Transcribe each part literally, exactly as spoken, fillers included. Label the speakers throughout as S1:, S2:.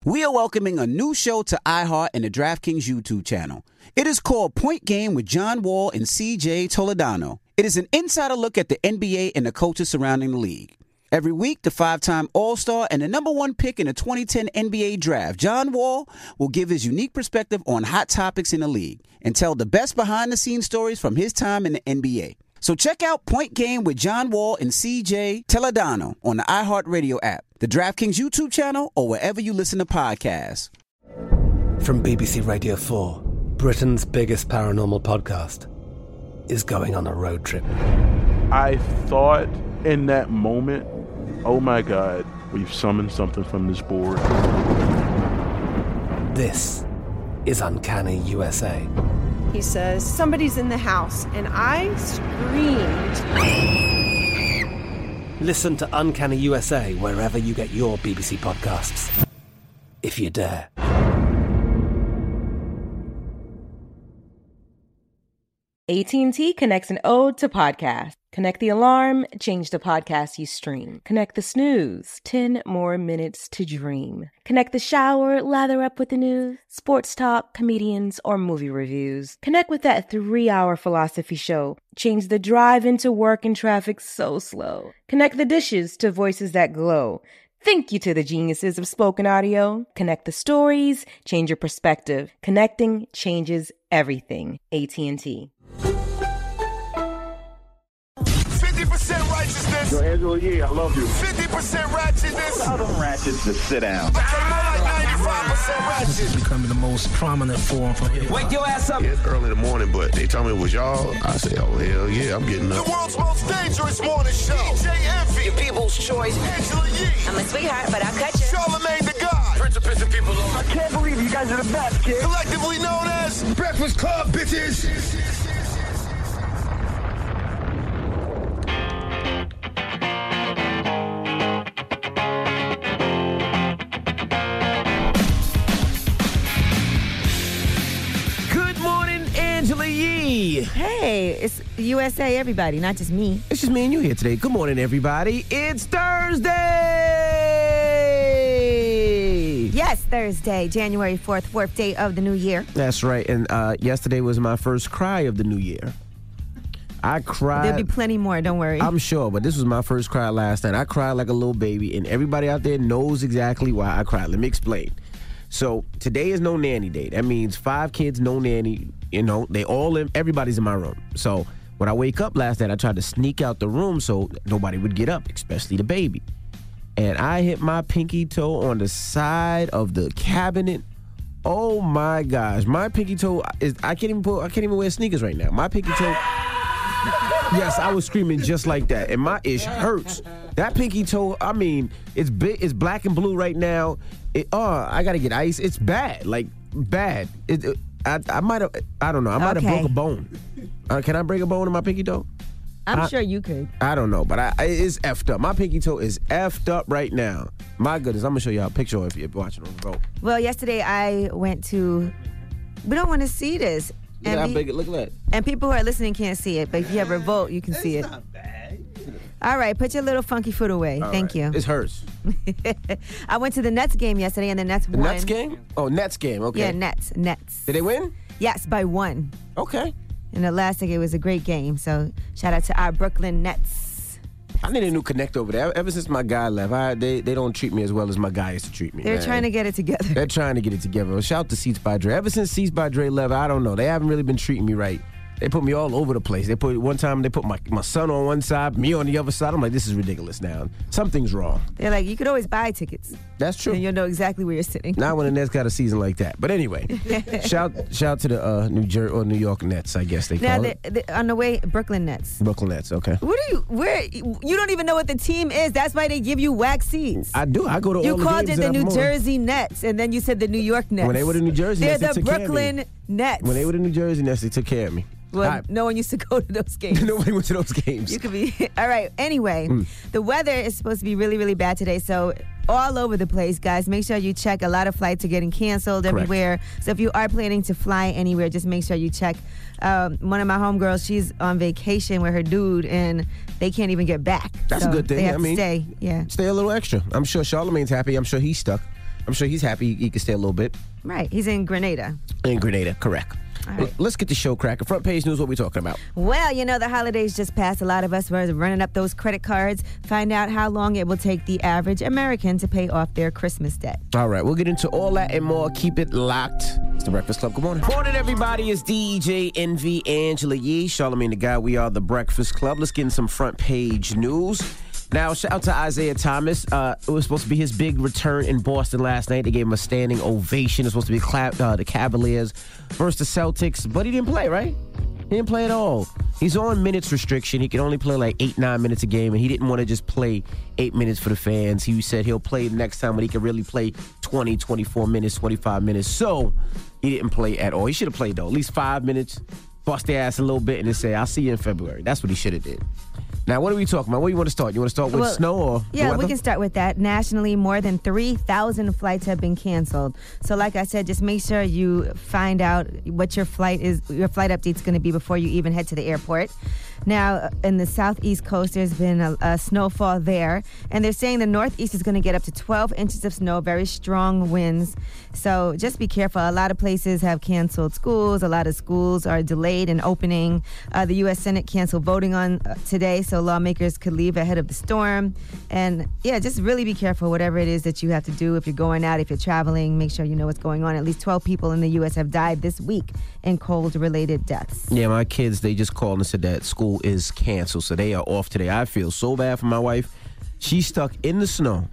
S1: We are welcoming a new show to iHeart and the DraftKings YouTube channel. It is called Point Game with John Wall and C J Toledano. It is an insider look at the N B A and the coaches surrounding the league. Every week, the five-time All-Star and the number one pick in the twenty ten N B A Draft, John Wall, will give his unique perspective on hot topics in the league and tell the best behind-the-scenes stories from his time in the N B A. So check out Point Game with John Wall and C J Toledano on the iHeartRadio app, the DraftKings YouTube channel, or wherever you listen to podcasts.
S2: From B B C Radio four, Britain's biggest paranormal podcast is going on a road trip.
S3: I thought in that moment, oh my God, we've summoned something from this board.
S2: This is Uncanny U S A.
S4: He says, somebody's in the house, and I screamed.
S2: Listen to Uncanny U S A wherever you get your B B C podcasts, if you dare.
S5: A T and T connects an ode to podcasts. Connect the alarm, change the podcast you stream. Connect the snooze, ten more minutes to dream. Connect the shower, lather up with the news, sports talk, comedians, or movie reviews. Connect with that three-hour philosophy show. Change the drive into work and traffic so slow. Connect the dishes to voices that glow. Thank you to the geniuses of spoken audio. Connect the stories, change your perspective. Connecting changes everything. A T and T.
S6: fifty percent righteousness.
S7: Yo, Angela Yee, I love you.
S6: fifty percent ratchetness.
S7: Tell them ratchets to sit down.
S6: Okay, more like ninety-five percent ratchet.
S8: This is becoming the most prominent form for hip hop.
S6: Wake your ass up.
S9: It's early in the morning, but they told me it was y'all. I say, oh, hell yeah, I'm getting up.
S6: The world's most dangerous morning show. D J Envy. Your people's choice. Angela Yee.
S10: I'm a sweetheart, but I'll cut you.
S6: Charlamagne the God. Prince of pissing people off.
S7: I can't believe you guys are the best, kid.
S6: Collectively known as
S9: Breakfast Club, bitches.
S11: Hey, it's U S A, everybody, not just me.
S12: It's just me and you here today. Good morning, everybody. It's Thursday!
S11: Yes, Thursday, January fourth, fourth day of the new year.
S12: That's right. And uh, yesterday was my first cry of the new year. I cried.
S11: There'll be plenty more, don't worry.
S12: I'm sure, but this was my first cry last night. I cried like a little baby, and everybody out there knows exactly why I cried. Let me explain. So today is no nanny day. That means five kids, no nanny. You know, they all in, everybody's in my room. So when I wake up last night, I tried to sneak out the room so nobody would get up, especially the baby. And I hit my pinky toe on the side of the cabinet. Oh my gosh, my pinky toe is, I can't even put, I can't even wear sneakers right now. My pinky toe, yes, I was screaming just like that. And my ish hurts. That pinky toe, I mean, it's big, it's black and blue right now. It, oh, I gotta get ice. It's bad, like bad. It, it, I, I might have, I don't know, I might have
S11: Okay.
S12: broke a bone. Uh, can I break a bone in my pinky toe?
S11: I'm
S12: I,
S11: sure you could.
S12: I don't know, but I, it's effed up. My pinky toe is effed up right now. My goodness, I'm gonna show y'all a picture if you're watching on the road.
S11: Well, yesterday I went to, we don't want to see this.
S12: Look at how
S11: be-
S12: big it, look at that.
S11: And people who are listening can't see it, but if you have Revolt, you can see it.
S12: It's not bad.
S11: All right, put your little funky foot away.
S12: All
S11: Thank
S12: right.
S11: you.
S12: It hurts.
S11: I went to the Nets game yesterday, and the Nets
S12: The
S11: won.
S12: Nets game? Oh, Nets game, okay.
S11: Yeah, Nets, Nets.
S12: Did they win?
S11: Yes, by one.
S12: Okay.
S11: And the last thing, it was a great game. So shout out to our Brooklyn Nets.
S12: I need a new connect over there. Ever since my guy left, I, they they don't treat me as well as my guy used to treat me.
S11: They're
S12: man.
S11: trying to get it together.
S12: They're trying to get it together. Shout out to Seats by Dre. Ever since Seats by Dre left, I don't know. They haven't really been treating me right. They put me all over the place. They put one time they put my, my son on one side, me on the other side. I'm like, this is ridiculous now. Something's wrong.
S11: They're like, you could always buy tickets.
S12: That's true.
S11: And you'll know exactly where you're sitting.
S12: Not when the Nets got a season like that. But anyway, shout shout to the uh, New Jersey or New York Nets, I guess they
S11: Now,
S12: call
S11: the,
S12: it.
S11: the, on the way, Brooklyn Nets.
S12: Brooklyn Nets, okay.
S11: What do you, where, you don't even know what the team is. That's why they give you wax seats.
S12: I do. I go to
S11: You
S12: all the
S11: called
S12: games
S11: it the
S12: that
S11: New
S12: I'm on.
S11: Jersey Nets, and then you said the New York Nets.
S12: When they were the New Jersey
S11: They're
S12: Nets, they
S11: the
S12: took care of me.
S11: Brooklyn Nets.
S12: When they were the New Jersey Nets, they took care of me.
S11: Well,
S12: All right.
S11: no one used to go to those games.
S12: Nobody went to those games.
S11: You could be. All right. Anyway,
S12: Mm.
S11: the weather is supposed to be really, really bad today. So all over the place, guys. Make sure you check. A lot of flights are getting canceled
S12: Correct.
S11: everywhere. So if you are planning to fly anywhere, just make sure you check. Um, one of my homegirls, she's on vacation with her dude, and they can't even get back.
S12: That's
S11: So
S12: a good thing.
S11: They have
S12: I
S11: to
S12: mean,
S11: stay. Yeah.
S12: Stay a little extra. I'm sure Charlamagne's happy. I'm sure he's stuck. I'm sure he's happy he can stay a little bit.
S11: Right. He's in Grenada.
S12: In Grenada, correct.
S11: Right.
S12: Let's get the show cracking. Front page news, what we talking about?
S11: Well, you know, the holidays just passed. A lot of us were running up those credit cards. Find out how long it will take the average American to pay off their Christmas debt.
S12: All right, we'll get into all that and more. Keep it locked. It's The Breakfast Club. Good morning. Morning, everybody. It's D J Envy, Angela Yee, Charlamagne the Guy. We are The Breakfast Club. Let's get in some front page news. Now, shout out to Isaiah Thomas. Uh, it was supposed to be his big return in Boston last night. They gave him a standing ovation. It was supposed to be clap, uh, the Cavaliers versus the Celtics, but he didn't play, right? He didn't play at all. He's on minutes restriction. He can only play like eight, nine minutes a game, and he didn't want to just play eight minutes for the fans. He said he'll play next time when he can really play twenty, twenty-four minutes, twenty-five minutes. So he didn't play at all. He should have played, though, at least five minutes, bust their ass a little bit, and then say, I'll see you in February. That's what he should have did. Now, what are we talking about? What do you want to start? You want to start with
S11: well,
S12: snow or
S11: Yeah,
S12: weather?
S11: we can start with that. Nationally, more than three thousand flights have been canceled. So like I said, just make sure you find out what your flight is, your flight update's going to be before you even head to the airport. Now, in the southeast coast, there's been a, a snowfall there. And they're saying the northeast is going to get up to twelve inches of snow, very strong winds. So just be careful. A lot of places have canceled schools. A lot of schools are delayed in opening. Uh, the U S Senate canceled voting on uh, today, so lawmakers could leave ahead of the storm. And, yeah, just really be careful, whatever it is that you have to do. If you're going out, if you're traveling, make sure you know what's going on. At least twelve people in the U S have died this week in cold-related deaths.
S12: Yeah, my kids, they just called and said that school is canceled, so they are off today. I feel so bad for my wife. She's stuck in the snow.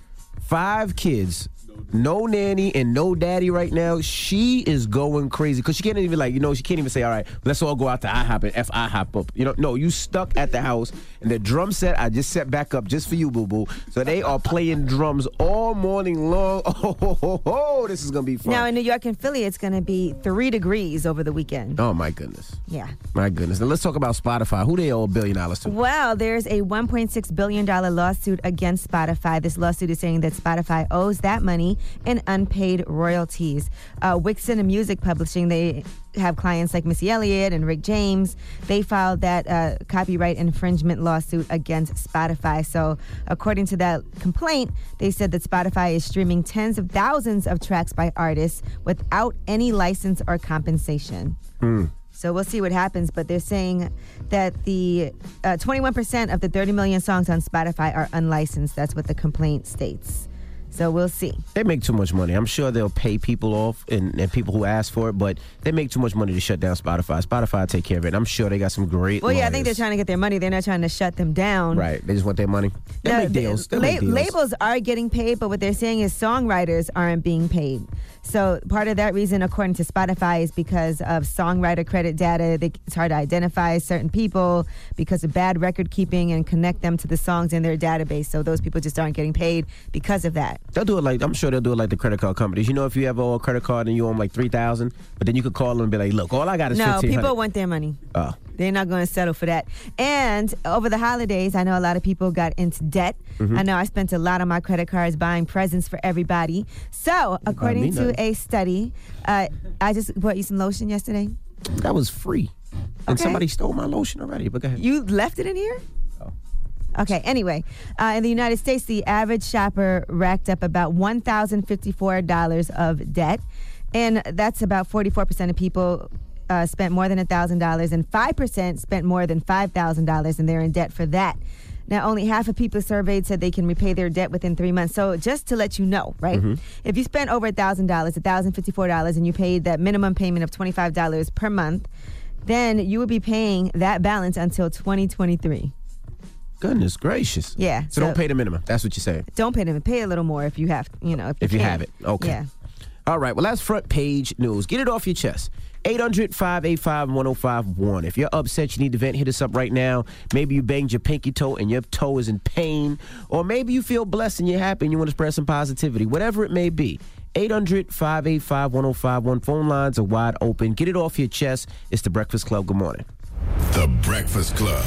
S12: Five kids, no nanny and no daddy right now. She is going crazy because she can't even like, you know, she can't even say, all right, let's all go out to IHOP and F IHOP up. You know, no, you stuck at the house and the drum set, I just set back up just for you, boo-boo. So they are playing drums all morning long. Oh, ho, ho, ho, this is going to be fun.
S11: Now in New York and Philly, it's going to be three degrees over the weekend.
S12: Oh, my goodness.
S11: Yeah.
S12: My goodness. Now let's talk about Spotify. Who they owe a billion dollars to?
S11: Well, there's a one point six billion dollars lawsuit against Spotify. This lawsuit is saying that Spotify owes that money in unpaid royalties. Uh, Wixon and Music Publishing, they have clients like Missy Elliott and Rick James. They filed that uh, copyright infringement lawsuit against Spotify. So according to that complaint, they said that Spotify is streaming tens of thousands of tracks by artists without any license or compensation.
S12: Mm.
S11: So we'll see what happens, but they're saying that the uh, twenty-one percent of the thirty million songs on Spotify are unlicensed. That's what the complaint states. So we'll see.
S12: They make too much money. I'm sure they'll pay people off and, and people who ask for it, but they make too much money to shut down Spotify. Spotify will take care of it. I'm sure they got some great
S11: Well, yeah,
S12: lawyers.
S11: I think they're trying to get their money. They're not trying to shut them down.
S12: Right. They just want their money. They
S11: No,
S12: make deals. They
S11: la-
S12: make deals.
S11: Labels are getting paid, but what they're saying is songwriters aren't being paid. So part of that reason, according to Spotify, is because of songwriter credit data. They, it's hard to identify certain people because of bad record keeping and connect them to the songs in their database. So those people just aren't getting paid because of that.
S12: They'll do it like, I'm sure they'll do it like the credit card companies. You know, if you have a credit card and you owe them like three thousand dollars, but then you could call them and be like, look, all I got is
S11: No,
S12: fifteen hundred dollars.
S11: people want their money.
S12: Oh.
S11: They're not going to settle for that. And over the holidays, I know a lot of people got into debt.
S12: Mm-hmm.
S11: I know I spent a lot on my credit cards buying presents for everybody. So, according to
S12: nothing.
S11: a study, uh, I just bought you some lotion yesterday.
S12: That was free. And
S11: Okay.
S12: somebody stole my lotion already, but go ahead.
S11: You left it in here?
S12: Oh.
S11: Okay, anyway, uh, in the United States, the average shopper racked up about one thousand fifty-four dollars of debt. And that's about forty-four percent of people uh, spent more than one thousand dollars, and five percent spent more than five thousand dollars, and they're in debt for that. Now, only half of people surveyed said they can repay their debt within three months. So just to let you know, right?
S12: Mm-hmm.
S11: If you spent over one thousand dollars, one thousand fifty-four dollars, and you paid that minimum payment of twenty-five dollars per month, then you would be paying that balance until twenty twenty-three.
S12: Goodness gracious.
S11: Yeah.
S12: So, don't pay the minimum. That's what you're saying.
S11: Don't pay them. Pay a little more if you have, you know, if you,
S12: If you
S11: can.
S12: have it. Okay.
S11: Yeah.
S12: All right. Well, that's front page news. Get it off your chest. eight hundred, five eight five, one oh five one. If you're upset, you need to vent, hit us up right now. Maybe you banged your pinky toe and your toe is in pain. Or maybe you feel blessed and you're happy and you want to spread some positivity. Whatever it may be. eight hundred, five eight five, one oh five one. Phone lines are wide open. Get it off your chest. It's The Breakfast Club. Good morning.
S9: The Breakfast Club.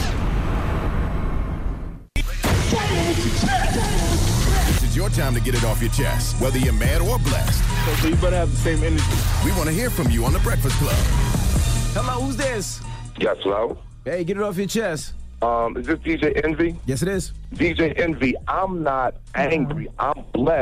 S9: This is your time to get it off your chest, whether you're mad or blessed.
S3: So you better have the same energy.
S9: We want to hear from you on The Breakfast Club.
S12: Hello, who's this?
S7: Yes, hello.
S12: Hey, get it off your chest.
S7: Um, is this D J Envy?
S12: Yes, it is.
S7: D J Envy, I'm not angry. I'm blessed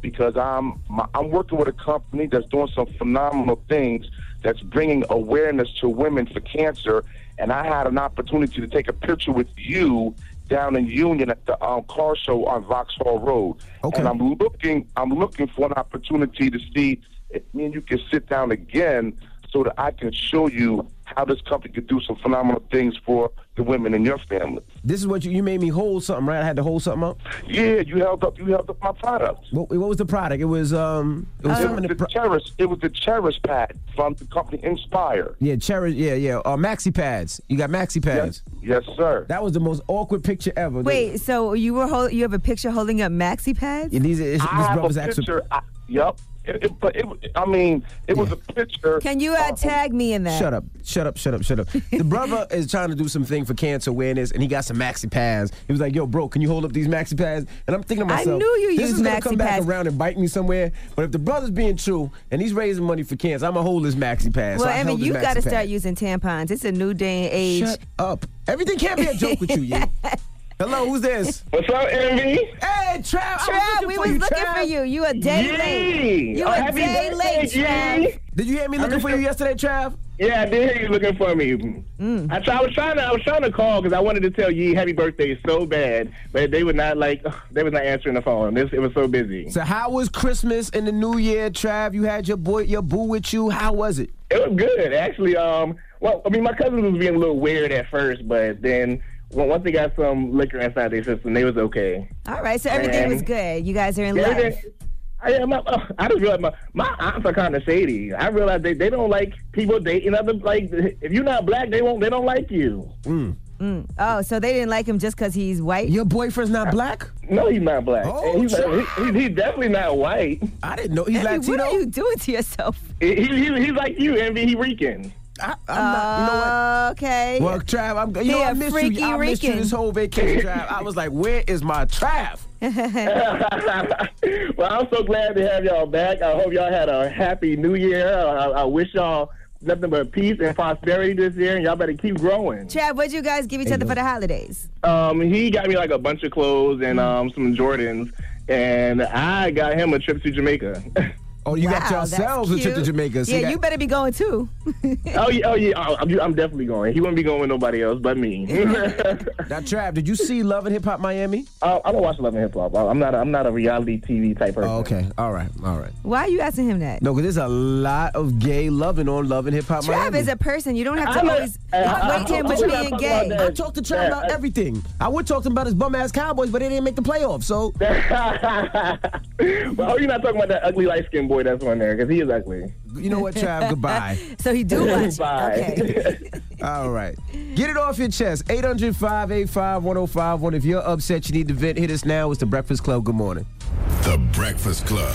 S10: because I'm my, I'm working with a company that's doing some phenomenal things that's bringing awareness to women for cancer, and I had an opportunity to take a picture with you down in Union at the um, car show on Vauxhall Road.
S12: Okay.
S10: And I'm looking I'm looking for an opportunity to see if me and you can sit down again so that I can show you how this company could do some phenomenal things for the women in your family.
S12: This is what you, you made me hold something, right? I had to hold something up?
S10: Yeah, you held up you held up my product.
S12: What, what was the product? It was um it was
S10: It
S12: something
S10: was the
S12: pro-
S10: Cherish. It was the Cherish pad from the company Inspire.
S12: Yeah, Cherish, yeah, yeah. Uh, maxi pads. You got maxi pads.
S10: Yes, yes, sir.
S12: That was the most awkward picture ever.
S11: Wait, so you were hold, you have a picture holding up maxi pads?
S12: Yeah, these are, this
S10: I have
S12: brother's
S10: a
S12: actual.
S10: picture. I, yep. It, it, but it, I mean, it was a picture.
S11: Can you uh, tag me in that?
S12: Shut up, shut up, shut up, shut up. The brother is trying to do something for cancer awareness, and he got some maxi pads. He was like, yo, bro, can you hold up these maxi pads? And I'm thinking to myself,
S11: I knew you
S12: this
S11: used
S12: is gonna
S11: maxi
S12: come back
S11: pads.
S12: around and bite me somewhere. But if the brother's being true, and he's raising money for cancer, I'm going to hold his maxi pads.
S11: Well,
S12: so I
S11: Emmy,
S12: held his
S11: you
S12: maxi
S11: got to
S12: pad.
S11: start using tampons. It's a new day and age.
S12: Shut up. Everything can't be a joke with you, yeah. Hello, who's this?
S7: What's up, Envy?
S12: Hey, Trav.
S11: Trav, we was
S12: you,
S11: looking
S12: Trav.
S11: for you. You a day
S7: Yee.
S11: late. You
S7: Oh,
S11: a
S7: happy
S11: day
S7: birthday,
S11: late,
S7: G.
S11: Trav.
S12: Did you hear me looking for you yesterday, Trav?
S7: Yeah, I did hear you looking for me.
S11: Mm.
S7: I, try, I was trying to, I was trying to call because I wanted to tell Yee happy birthday so bad, but they would not like, they was not answering the phone. This, it was so busy.
S12: So how was Christmas and the New Year, Trav? You had your boy, your boo with you. How was it?
S7: It was good, actually. Um, well, I mean, my cousins was being a little weird at first, but then well, once they got some liquor inside their system, they was okay.
S11: All right, so everything
S7: And-
S11: was good. You guys are in
S7: Yeah,
S11: love.
S7: they- I, yeah, my, uh, I just realized my, my aunts are kind of shady. I realized they, they don't like people dating other, like, if you're not black, they won't they don't like you.
S12: Mm.
S11: Mm. Oh, so they didn't like him just because he's white?
S12: Your boyfriend's not black?
S7: No, he's not black.
S12: Oh,
S7: And he's,
S12: child.
S7: he, he, he's definitely not white.
S12: I didn't know he's
S11: Emmy,
S12: Latino.
S11: what are you doing to yourself?
S7: He, he, he- he's like you, Envy. He Rican.
S12: I, I'm not, you know what?
S11: Okay.
S12: Well, Trav, I'm, you
S11: He
S12: know,
S11: a
S12: I missed
S11: freaky
S12: you. I missed you
S11: Rican.
S12: this whole vacation, Trav. I was like, where is my Trav?
S7: Well, I'm so glad to have y'all back. I hope y'all had a happy New Year. I, I wish y'all nothing but peace and prosperity this year, and y'all better keep growing.
S11: Chad, what'd you guys give each other for the holidays?
S7: Um, he got me like a bunch of clothes and um some Jordans, and I got him a trip to Jamaica.
S12: Oh, you
S11: Wow,
S12: got yourselves a
S11: that's
S12: trip to
S11: cute.
S12: Jamaica. See
S11: Yeah,
S12: that?
S11: you better be going too.
S7: oh yeah, oh yeah, I'm, I'm definitely going. He wouldn't be going with nobody else but me.
S12: Now, Trav, did you see Love and Hip Hop Miami?
S7: uh, I don't watch Love and Hip Hop. I'm not. A, I'm not a reality T V type person.
S12: Oh, okay. All right. All right.
S11: Why are you asking him that?
S12: No, because there's a lot of gay loving on Love and Hip Hop
S11: Trav
S12: Miami.
S11: is a person. You don't have to
S7: I'm not-
S11: always
S7: uh, I-
S11: equate him
S7: I-
S11: with
S7: we're
S11: being
S7: not
S11: gay.
S7: talking about
S12: I talked to Trav
S7: Yeah,
S12: about
S7: I-
S12: everything. I would talk to him about his bum ass Cowboys, but they didn't make the playoffs. So
S7: well, you're not talking about that ugly light skinned boy that's on there because he is ugly.
S12: you know what, Trav? Goodbye.
S11: So he do watch.
S7: Bye.
S11: Okay.
S12: All right. Get it off your chest. eight hundred, five eight five, one oh five one. If you're upset, you need to vent, hit us now. It's The Breakfast Club. Good morning.
S9: The Breakfast Club.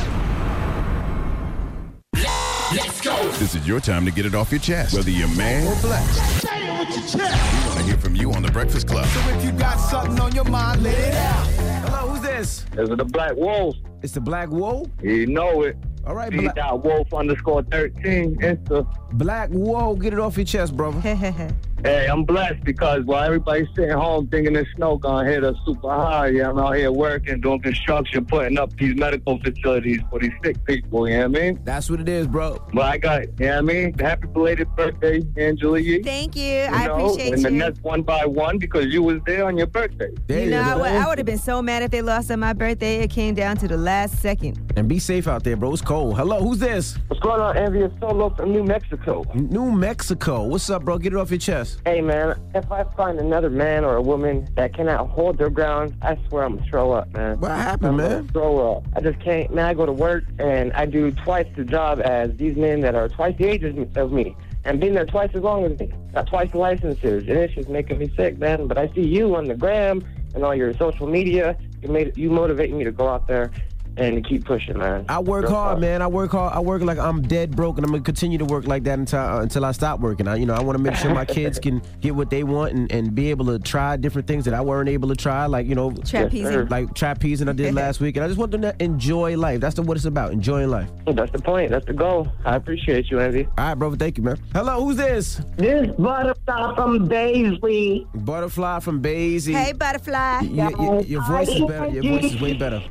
S6: Let's go.
S9: This is your time to get it off your chest, whether you're mad or blessed.
S6: Say it with your chest.
S9: We want to hear from you on The Breakfast Club.
S6: So if you got something on your mind, let it out.
S12: Hello, who's this?
S13: This is the Black Wolf.
S12: It's the Black Wolf.
S13: You know it.
S12: All right,
S13: B
S12: Black,
S13: dot Wolf underscore thirteen. Insta.
S12: Black Wolf. Get it off your chest, brother.
S13: Hey, I'm blessed because while everybody's sitting home thinking the snow gonna hit us super high, yeah, I'm out here working, doing construction, putting up these medical facilities for these sick people, you know what I mean?
S12: That's what it is, bro.
S13: But I got, you know what I mean? Happy belated birthday, Angela Yee.
S11: Thank you.
S13: You
S11: I
S13: know,
S11: appreciate
S13: and the
S11: you.
S13: Nets one by one because you was there on your birthday.
S12: There
S11: You know, I
S12: go.
S11: would, I would have been so mad if they lost on my birthday. It came down to the last second.
S12: And be safe out there, bro. It's cold. Hello, who's this?
S13: What's going on, Envy? It's Solo from New Mexico.
S12: New Mexico. What's up, bro? Get it off your chest.
S13: Hey, man, if I find another man or a woman that cannot hold their ground, I swear I'm going to throw up, man.
S12: What happened,
S13: I'm
S12: man?
S13: gonna throw up. I just can't, man, I go to work and I do twice the job as these men that are twice the age of me and been there twice as long as me. Got twice the licenses, and it's just making me sick, man. But I see you on the gram and all your social media. You made you motivate me to go out there and to keep pushing, man.
S12: I work
S13: Real
S12: hard,
S13: talk.
S12: man. I work hard. I work like I'm dead broke, and I'm gonna continue to work like that until uh, until I stop working. I, you know, I want to make sure my kids can get what they want and, and be able to try different things that I weren't able to try, like you know,
S11: Trapezing.
S12: like trapezing I did last week. And I just want them to enjoy life. That's the, what it's about, enjoying life.
S13: That's the point. That's the goal. I appreciate you, Envy.
S12: All right, brother. Thank you, man. Hello, who's this?
S13: This butterfly from Daisley.
S12: Butterfly from Basie.
S11: Hey, butterfly.
S12: Y- y- y- your voice is better. Your voice is way better.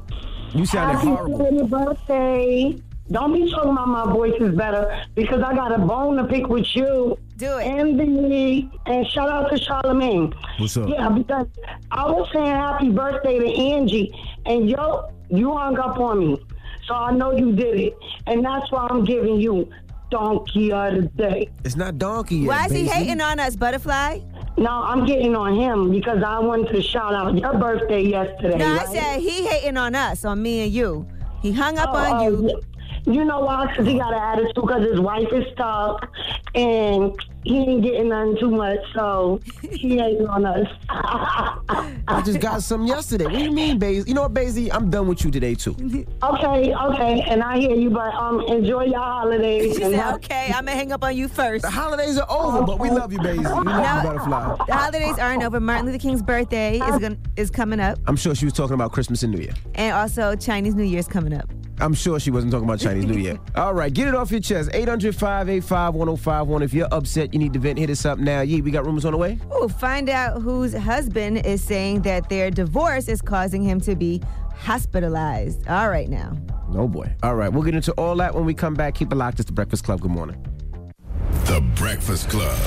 S12: You sounded
S14: Happy
S12: horrible.
S14: Happy birthday. Don't be talking about my voice is better because I got a bone to pick with you.
S11: Do it.
S14: Envy, and shout out to Charlamagne.
S12: What's up?
S14: Yeah, because I was saying happy birthday to Angie, and yo, you hung up on me. So I know you did it. And that's why I'm giving you Donkey of the Day.
S12: It's not Donkey yet.
S11: Why is he
S12: Basie.
S11: hating on us, Butterfly?
S14: No, I'm getting on him because I wanted to shout out your birthday yesterday.
S11: No,
S14: right?
S11: I said he hating on us, on me and you. He hung up
S14: Oh,
S11: on
S14: oh,
S11: you.
S14: yeah. You know why? Because he got an attitude because his wife is stuck and he ain't getting nothing too much, so he ain't on us.
S12: I just got some yesterday. What do you mean, Basie? You know what, Basie? I'm done with you today, too.
S14: Okay, okay, and I hear you, but um, enjoy your holidays.
S11: She
S14: and
S11: said,
S14: have-
S11: okay, I'm going to hang up on you first.
S12: The holidays are over, but we love you, Basie. We love
S11: No,
S12: you, Butterfly.
S11: The holidays aren't over. Martin Luther King's birthday is gonna, is coming up.
S12: I'm sure she was talking about Christmas and New Year.
S11: And also Chinese New Year's coming up.
S12: I'm sure she wasn't talking about Chinese New Year. All right, get it off your chest. eight hundred, five eight five, one oh five one. If you're upset, you need to vent, hit us up now. Yee, we got rumors on the way?
S11: Ooh, find out whose husband is saying that their divorce is causing him to be hospitalized. All right now.
S12: Oh, boy. All right, we'll get into all that when we come back. Keep it locked. It's The Breakfast Club. Good morning.
S9: The Breakfast Club.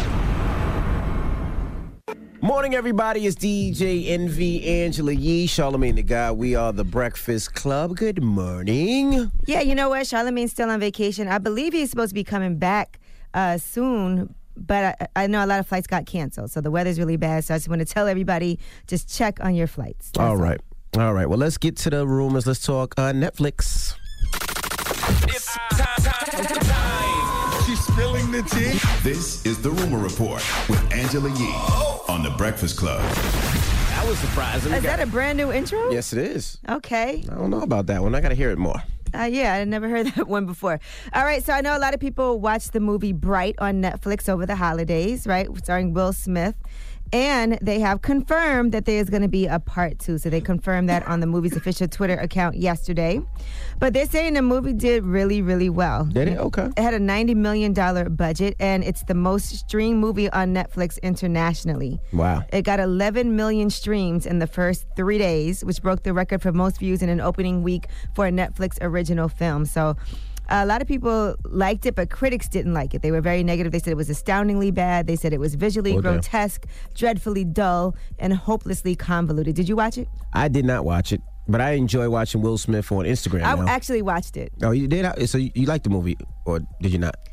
S12: Morning, everybody. It's D J Envy, Angela Yee, Charlamagne the Guy. We are The Breakfast Club. Good morning.
S11: Yeah, you know what? Charlamagne's still on vacation. I believe he's supposed to be coming back uh, soon, but I, I know a lot of flights got canceled, so the weather's really bad. So I just want to tell everybody, just check on your flights. That's
S12: All right. All right. Well, let's get to the rumors. Let's talk uh, Netflix.
S6: It's time, time, time.
S9: She's spilling the tea. This is The Rumor Report with Angela Yee on The Breakfast Club.
S12: That was surprising.
S11: Is that a brand new intro?
S12: Yes, it is.
S11: Okay.
S12: I don't know about that one. I got to hear it more.
S11: Uh, yeah, I never heard that one before. All right, so I know a lot of people watched the movie Bright on Netflix over the holidays, right? Starring Will Smith. And they have confirmed that there is going to be a part two. So they confirmed that on the movie's official Twitter account yesterday. But they're saying the movie did really, really well.
S12: Did it? Okay.
S11: It had a ninety million dollars budget, and it's the most streamed movie on Netflix internationally.
S12: Wow.
S11: It got eleven million streams in the first three days, which broke the record for most views in an opening week for a Netflix original film. So a lot of people liked it, but critics didn't like it. They were very negative. They said it was astoundingly bad. They said it was visually
S12: Oh, damn.
S11: grotesque, dreadfully dull, and hopelessly convoluted. Did you watch it?
S12: I did not watch it, but I enjoy watching Will Smith on Instagram
S11: I
S12: now.
S11: actually watched it.
S12: Oh, you did? So you, you liked the movie, or did you not?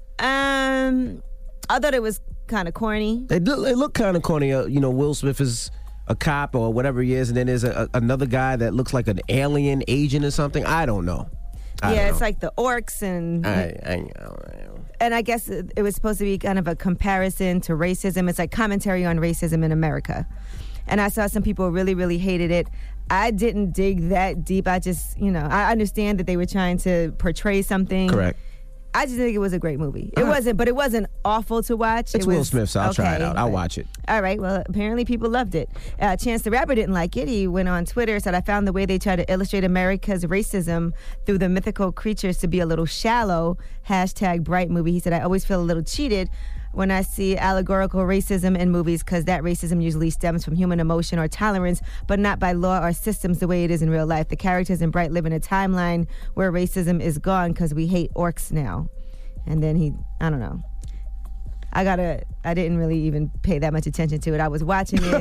S11: Um, I thought it was kind of corny.
S12: It, look, it looked kind of corny. Uh, you know, Will Smith is a cop or whatever he is, and then there's a, a, another guy that looks like an alien agent or something. I don't know. I
S11: yeah,
S12: don't
S11: it's
S12: know.
S11: like the orcs and
S12: I, I, I don't know.
S11: and I guess it it was supposed to be kind of a comparison to racism. It's like commentary on racism in America. And I saw some people really, really hated it. I didn't dig that deep. I just, you know, I understand that they were trying to portray something.
S12: Correct.
S11: I just think it was a great movie. It
S12: Uh-huh.
S11: wasn't, but it wasn't awful to watch.
S12: It's
S11: it
S12: Will
S11: was,
S12: Smith, so I'll try it
S11: okay,
S12: out. I'll
S11: but-
S12: watch it.
S11: All right. Well, apparently people loved it. Uh, Chance the Rapper didn't like it. He went on Twitter, said, I found the way they try to illustrate America's racism through the mythical creatures to be a little shallow. Hashtag Bright movie. He said, I always feel a little cheated when I see allegorical racism in movies because that racism usually stems from human emotion or tolerance, but not by law or systems the way it is in real life. The characters in Bright live in a timeline where racism is gone because we hate orcs now. And then he, I don't know. I gotta, I didn't really even pay that much attention to it. I was watching it.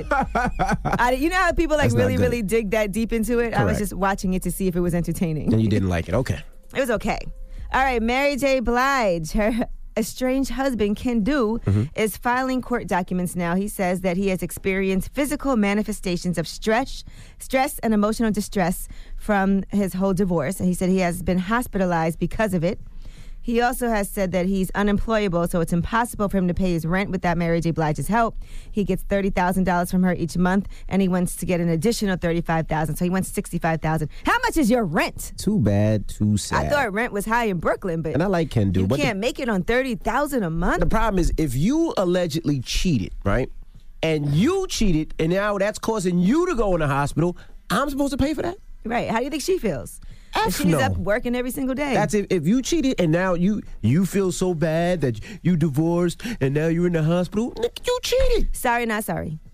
S11: I, you know how people like
S12: That's not
S11: really,
S12: good.
S11: really dig that deep into it? I was
S12: Correct.
S11: just watching it to see if it was entertaining.
S12: And you didn't like it. Okay.
S11: It was okay. All right, Mary J. Blige, her estranged husband, Ken Do,
S12: Mhm.
S11: is filing court documents now. He says that he has experienced physical manifestations of stress, stress and emotional distress from his whole divorce. And he said he has been hospitalized because of it. He also has said that he's unemployable, so it's impossible for him to pay his rent without Mary J. Blige's help. He gets thirty thousand dollars from her each month, and he wants to get an additional thirty-five thousand dollars, so he wants sixty-five thousand dollars. How much is your rent?
S12: Too bad, too sad.
S11: I thought rent was high in Brooklyn, but
S12: And I like Ken Do,
S11: you
S12: but the-
S11: can't make it on thirty thousand dollars a month?
S12: The problem is if you allegedly cheated, right? And you cheated, and now that's causing you to go in the hospital, I'm supposed to pay for that?
S11: Right. How do you think she feels?
S12: F
S11: She's
S12: no.
S11: up working every single day.
S12: That's if, if you cheated and now you you feel so bad that you divorced and now you're in the hospital. Nigga, you cheated.
S11: Sorry, not sorry.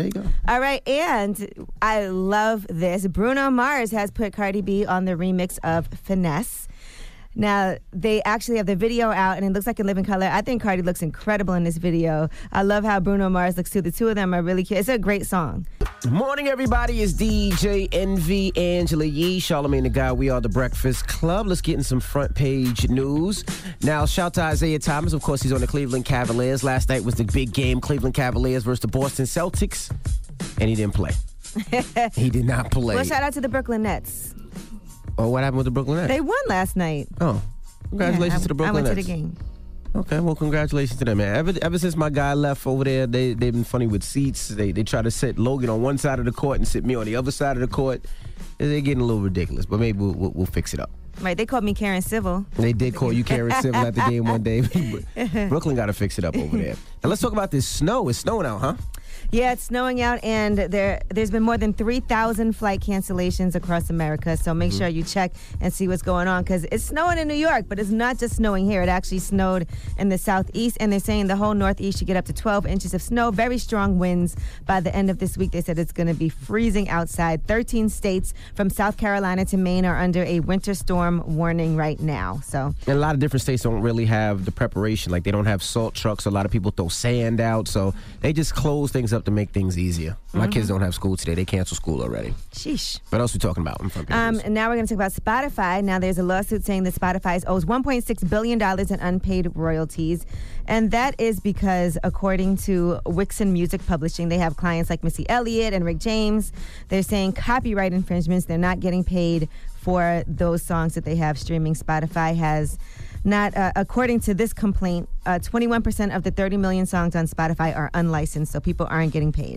S12: There you go.
S11: All right, and I love this. Bruno Mars has put Cardi B on the remix of Finesse. Now, they actually have the video out, and it looks like in living color. I think Cardi looks incredible in this video. I love how Bruno Mars looks, too. The two of them are really cute. It's a great song.
S12: Morning, everybody. It's D J Envy, Angela Yee, Charlamagne the Guy. We are the Breakfast Club. Let's get in some front page news. Now, shout to Isaiah Thomas. Of course, he's on the Cleveland Cavaliers. Last night was the big game, Cleveland Cavaliers versus the Boston Celtics, and he didn't play. He did not play.
S11: Well, shout out to the Brooklyn Nets.
S12: Oh, what happened with the Brooklyn Nets?
S11: They won last night.
S12: Oh, congratulations
S11: yeah, I,
S12: to the Brooklyn
S11: Nets. I went
S12: Nets.
S11: to the game.
S12: Okay, well, congratulations to them, man. Ever, ever since my guy left over there, they, they've been funny with seats. They they try to sit Logan on one side of the court and sit me on the other side of the court. They're getting a little ridiculous, but maybe we'll, we'll, we'll fix it up.
S11: Right, they called me Karen Civil.
S12: They did call you Karen Civil at the game one day. Brooklyn got to fix it up over there. Now, let's talk about this snow. It's snowing out, huh?
S11: Yeah, it's snowing out, and there, there's been more than three thousand flight cancellations across America, so make mm-hmm. sure you check and see what's going on, because it's snowing in New York, but it's not just snowing here. It actually snowed in the southeast, and they're saying the whole northeast should get up to twelve inches of snow, very strong winds by the end of this week. They said it's going to be freezing outside. thirteen states from South Carolina to Maine are under a winter storm warning right now. So,
S12: and a lot of different states don't really have the preparation. Like, they don't have salt trucks. A lot of people throw sand out, so they just close things up to make things easier. My mm-hmm. kids don't have school today. They canceled school already.
S11: Sheesh.
S12: What else are we talking about in front of
S11: um, and now we're going to talk about Spotify. Now there's a lawsuit saying that Spotify owes one point six billion dollars in unpaid royalties. And that is because, according to Wixon Music Publishing, they have clients like Missy Elliott and Rick James. They're saying copyright infringements. They're not getting paid for those songs that they have streaming. Spotify has not, uh, according to this complaint, uh, twenty-one percent of the thirty million songs on Spotify are unlicensed, so people aren't getting paid.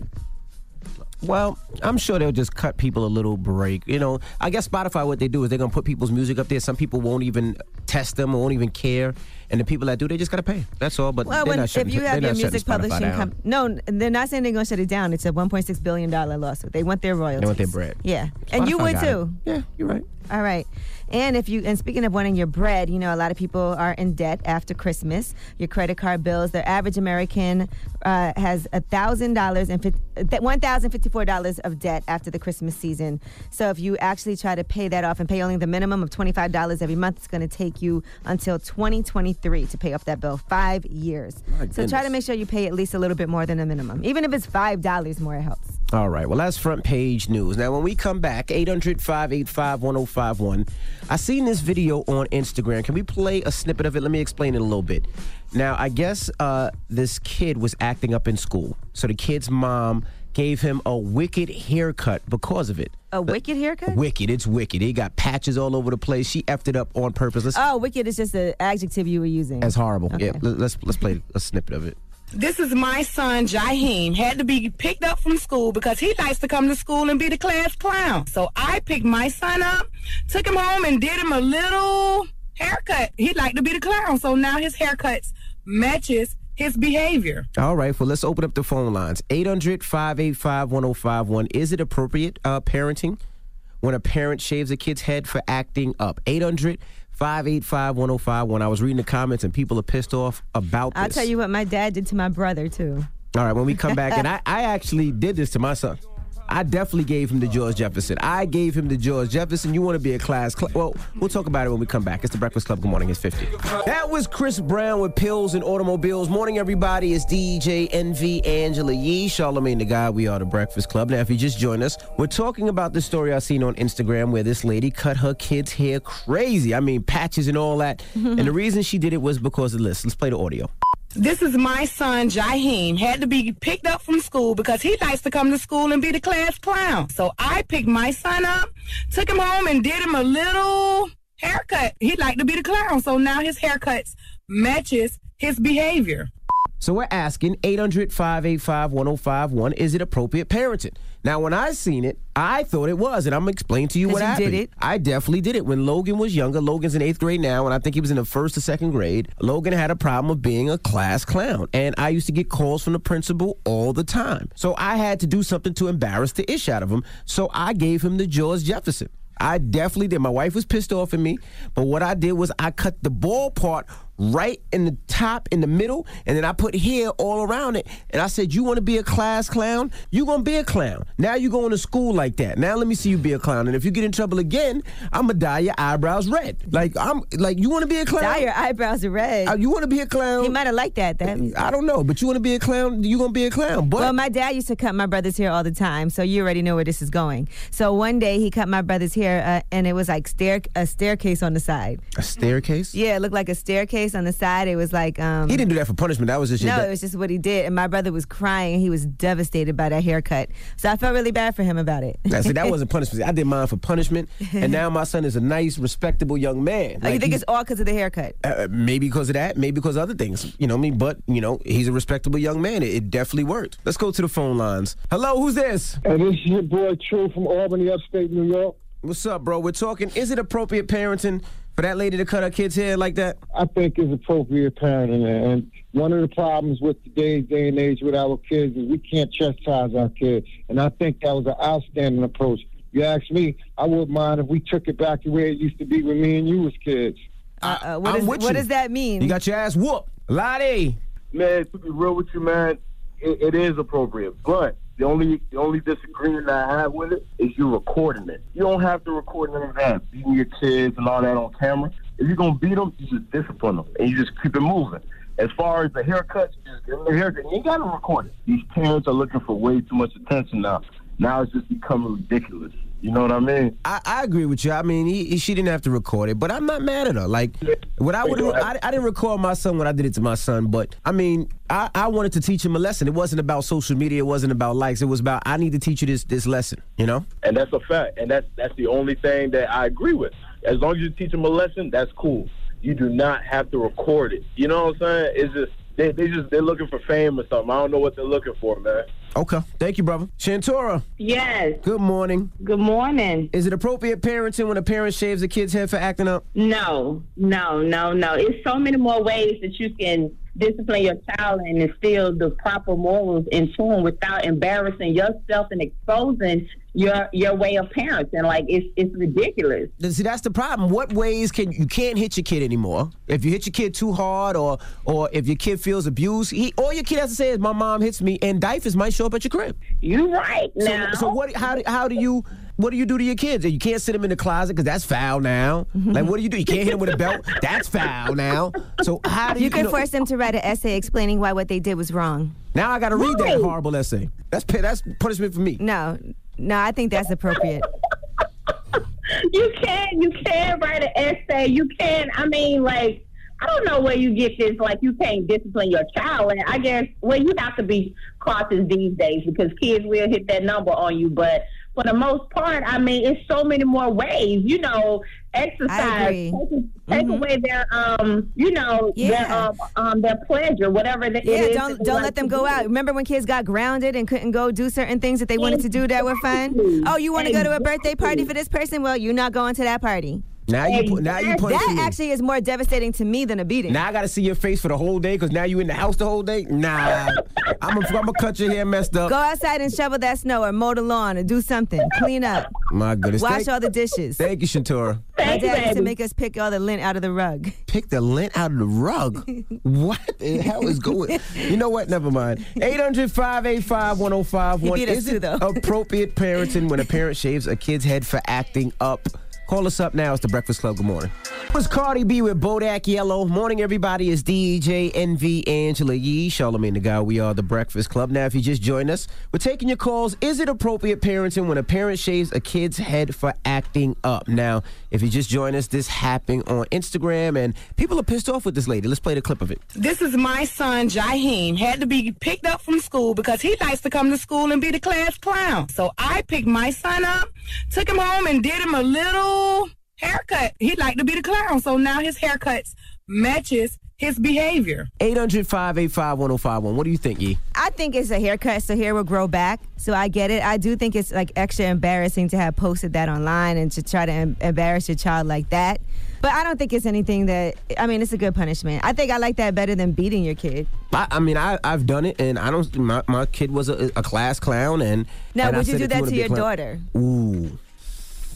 S12: Well, I'm sure they'll just cut people a little break. You know, I guess Spotify, what they do is they're going to put people's music up there. Some people won't even test them or won't even care. And the people that do, they just got to pay. That's all. But
S11: well,
S12: they're
S11: when,
S12: not shutting,
S11: if you have your music publishing
S12: company,
S11: no, they're not saying they're going to shut it down. It's a one point six billion dollars lawsuit. They want their royalties.
S12: They want their bread.
S11: Yeah.
S12: Spotify
S11: and you would too.
S12: It. Yeah, you're right.
S11: All right. And if you and speaking of wanting your bread, you know, a lot of people are in debt after Christmas. Your credit card bills. The average American uh, has a thousand dollars and one thousand fifty-four dollars of debt after the Christmas season. So if you actually try to pay that off and pay only the minimum of twenty-five dollars every month, it's going to take you until twenty twenty-three to pay off that bill. Five years. So try to make sure you pay at least a little bit more than a minimum. Even if it's five dollars more, it helps.
S12: All right. Well, that's front page news. Now, when we come back, eight hundred, five eight five, one oh five one. I seen this video on Instagram. Can we play a snippet of it? Let me explain it a little bit. Now, I guess uh, this kid was acting up in school. So the kid's mom gave him a wicked haircut because of it.
S11: A wicked haircut?
S12: Wicked. It's wicked. He got patches all over the place. She effed it up on purpose. Let's,
S11: oh, wicked is just an adjective you were using.
S12: That's horrible.
S11: Okay.
S12: Yeah, let's let's play a snippet of it.
S15: This is my son, Jaheem. Had to be picked up from school because he likes to come to school and be the class clown. So I picked my son up, took him home, and did him a little haircut. He liked to be the clown, so now his haircuts matches his behavior.
S12: All right, well, let's open up the phone lines. eight hundred, five eight five, one oh five one. Is it appropriate uh, parenting when a parent shaves a kid's head for acting up? eight hundred, five eight five, one oh five one. I was reading the comments, and people are pissed off about this.
S11: I'll tell you what my dad did to my brother, too.
S12: All right, when we come back, and I, I actually did this to my son. I definitely gave him the George Jefferson. I gave him the George Jefferson. You want to be a class cl- Well, we'll talk about it when we come back. It's the Breakfast Club. Good morning. It's fifty. That was Chris Brown with Pills and Automobiles. Morning, everybody. It's D J Envy, Angela Yee, Charlamagne the Guy. We are the Breakfast Club. Now, if you just joined us, we're talking about the story I seen on Instagram where this lady cut her kid's hair crazy. I mean, patches and all that. And the reason she did it was because of this. Let's play the audio.
S15: This is my son, Jaheem. Had to be picked up from school because he likes to come to school and be the class clown. So I picked my son up, took him home, and did him a little haircut. He liked to be the clown, so now his haircuts matches his behavior.
S12: So we're asking eight hundred, five eight five, one oh five one, is it appropriate parenting? Now, when I seen it, I thought it was, and I'm going to explain to you what
S11: you
S12: happened.
S11: did it?
S12: I definitely did it. When Logan was younger, Logan's in eighth grade now, and I think he was in the first or second grade, Logan had a problem of being a class clown, and I used to get calls from the principal all the time. So I had to do something to embarrass the ish out of him, so I gave him the George Jefferson. I definitely did. My wife was pissed off at me, but what I did was I cut the ball part right in the top, in the middle, and then I put hair all around it. And I said, you want to be a class clown? You going to be a clown. Now you going to school like that. Now let me see you be a clown. And if you get in trouble again, I'm going to dye your eyebrows red. Like, I'm like, you want to be a clown?
S11: Dye your eyebrows red.
S12: Uh, you want to be a clown?
S11: He might have liked that. that means-
S12: I don't know, but you want to be a clown? You going to be a clown. But
S11: well, my dad used to cut my brother's hair all the time, so you already know where this is going. So one day he cut my brother's hair, uh, and it was like stair a staircase on the side.
S12: A staircase?
S11: Yeah, it looked like a staircase on the side. It was like um,
S12: he didn't do that for punishment. That was just
S11: no,
S12: your
S11: it was just what he did. And my brother was crying. He was devastated by that haircut. So I felt really bad for him about it.
S12: Now, see, that wasn't punishment. I did mine for punishment, and now my son is a nice, respectable young man.
S11: Oh, you think it's all because of the haircut?
S12: Uh, maybe because of that, maybe because of other things. You know what I mean? But, you know, he's a respectable young man. It, it definitely worked. Let's go to the phone lines. Hello, who's this?
S16: Hey, this is your boy True from Albany, upstate New York.
S12: What's up, bro? We're talking, is it appropriate parenting for that lady to cut her kid's hair like that?
S16: I think it's appropriate parenting. And one of the problems with today's day and age with our kids is we can't chastise our kids. And I think that was an outstanding approach. You ask me, I wouldn't mind if we took it back to where it used to be when me and you was kids.
S11: Uh, uh, what,
S12: I'm
S11: is,
S12: with
S11: what
S12: you.
S11: does that mean?
S12: You got your ass whooped. Lottie.
S10: Man, to be real with you, man, it, it is appropriate. But the only the only disagreement that I have with it is you recording it. You don't have to record in advance, beating your kids and all that on camera. If you're going to beat them, you just discipline them, and you just keep it moving. As far as the haircuts, you just give them the haircut. You ain't got to record it. These parents are looking for way too much attention now. Now it's just becoming ridiculous. You know what I mean?
S12: I, I agree with you. I mean, he, he, she didn't have to record it, but I'm not mad at her. Like, what I would, I, I didn't record my son when I did it to my son, but I mean, I, I wanted to teach him a lesson. It wasn't about social media. It wasn't about likes. It was about, I need to teach you this this lesson, you know?
S10: And that's a fact. And that's that's the only thing that I agree with. As long as you teach them a lesson, that's cool. You do not have to record it. You know what I'm saying? It's just, they, they just, they're looking for fame or something. I don't know what they're looking for, man.
S12: Okay. Thank you, brother. Shantora.
S17: Yes.
S12: Good morning.
S17: Good morning.
S12: Is it appropriate parenting when a parent shaves a kid's head for acting up?
S17: No, no, no, no. It's so many more ways that you can discipline your child and instill the proper morals into them without embarrassing yourself and exposing your your way of parenting. Like, it's it's ridiculous.
S12: See, that's the problem. What ways can you can't hit your kid anymore? If you hit your kid too hard, or or if your kid feels abused, he, all your kid has to say is, "My mom hits me," and diapers might show up at your crib.
S17: You right
S12: so,
S17: now.
S12: So what? How do how do you? What do you do to your kids? You can't sit them in the closet because that's foul now. Like, what do you do? You can't hit them with a belt. That's foul now. So how do you?
S11: You can
S12: you know,
S11: force them to write an essay explaining why what they did was wrong.
S12: Now I got to read that horrible essay. That's that's punishment for me.
S11: No, no, I think that's appropriate.
S17: You can, you can write an essay. You can, I mean, like, I don't know where you get this, like, you can't discipline your child. And I guess, well, you have to be cautious these days because kids will hit that number on you. But for the most part, I mean, it's so many more ways, you know, exercise, take, take mm-hmm. away their, um, you know,
S11: yeah.
S17: their, um, um, their pleasure, whatever the,
S11: yeah,
S17: it is.
S11: don't don't
S17: like
S11: let them
S17: to
S11: go
S17: do.
S11: out. Remember when kids got grounded and couldn't go do certain things that they wanted to do that were fun? Oh, you want to go to a birthday party for this person? Well, you're not going to that party.
S12: Now you put, now you put
S11: that actually is more devastating to me than a beating.
S12: Now I got to see your face for the whole day because now you in the house the whole day. Nah, I'm gonna I'm cut your hair messed up.
S11: Go outside and shovel that snow or mow the lawn or do something. Clean up.
S12: My goodness.
S11: Wash
S12: thank,
S11: all the dishes.
S12: Thank you, Shantora.
S11: My dad used to make us pick all the lint out of the rug.
S12: Pick the lint out of the rug? What the hell is going? You know what? Never mind. eight hundred, five eight five, one oh five one. Is it appropriate parenting when a parent shaves a kid's head for acting up? Call us up now. It's The Breakfast Club. Good morning. It's Cardi B with Bodak Yellow. Morning, everybody. It's D J N V Angela Yee, Charlamagne the Guy. We are The Breakfast Club. Now, if you just joined us, we're taking your calls. Is it appropriate parenting when a parent shaves a kid's head for acting up? Now, if you just joined us, this happened on Instagram, and people are pissed off with this lady. Let's play the clip of it.
S15: This is my son, Jaheem. Had to be picked up from school because he likes to come to school and be the class clown. So I picked my son up, took him home, and did him a little haircut. He'd like to be the clown, so now his haircuts matches his behavior.
S12: eight hundred, five eight five, one oh five one. What do you think, Yee?
S11: I think it's a haircut, so hair will grow back. So I get it. I do think it's like extra embarrassing to have posted that online and to try to em- embarrass your child like that. But I don't think it's anything that, I mean, it's a good punishment. I think I like that better than beating your kid.
S12: I, I mean, I, I've done it, and I don't. My, my kid was a, a class clown, and
S11: now
S12: and
S11: would
S12: I
S11: you
S12: said
S11: do
S12: if
S11: that
S12: wanna
S11: to
S12: be a
S11: your
S12: clown-
S11: daughter?
S12: Ooh.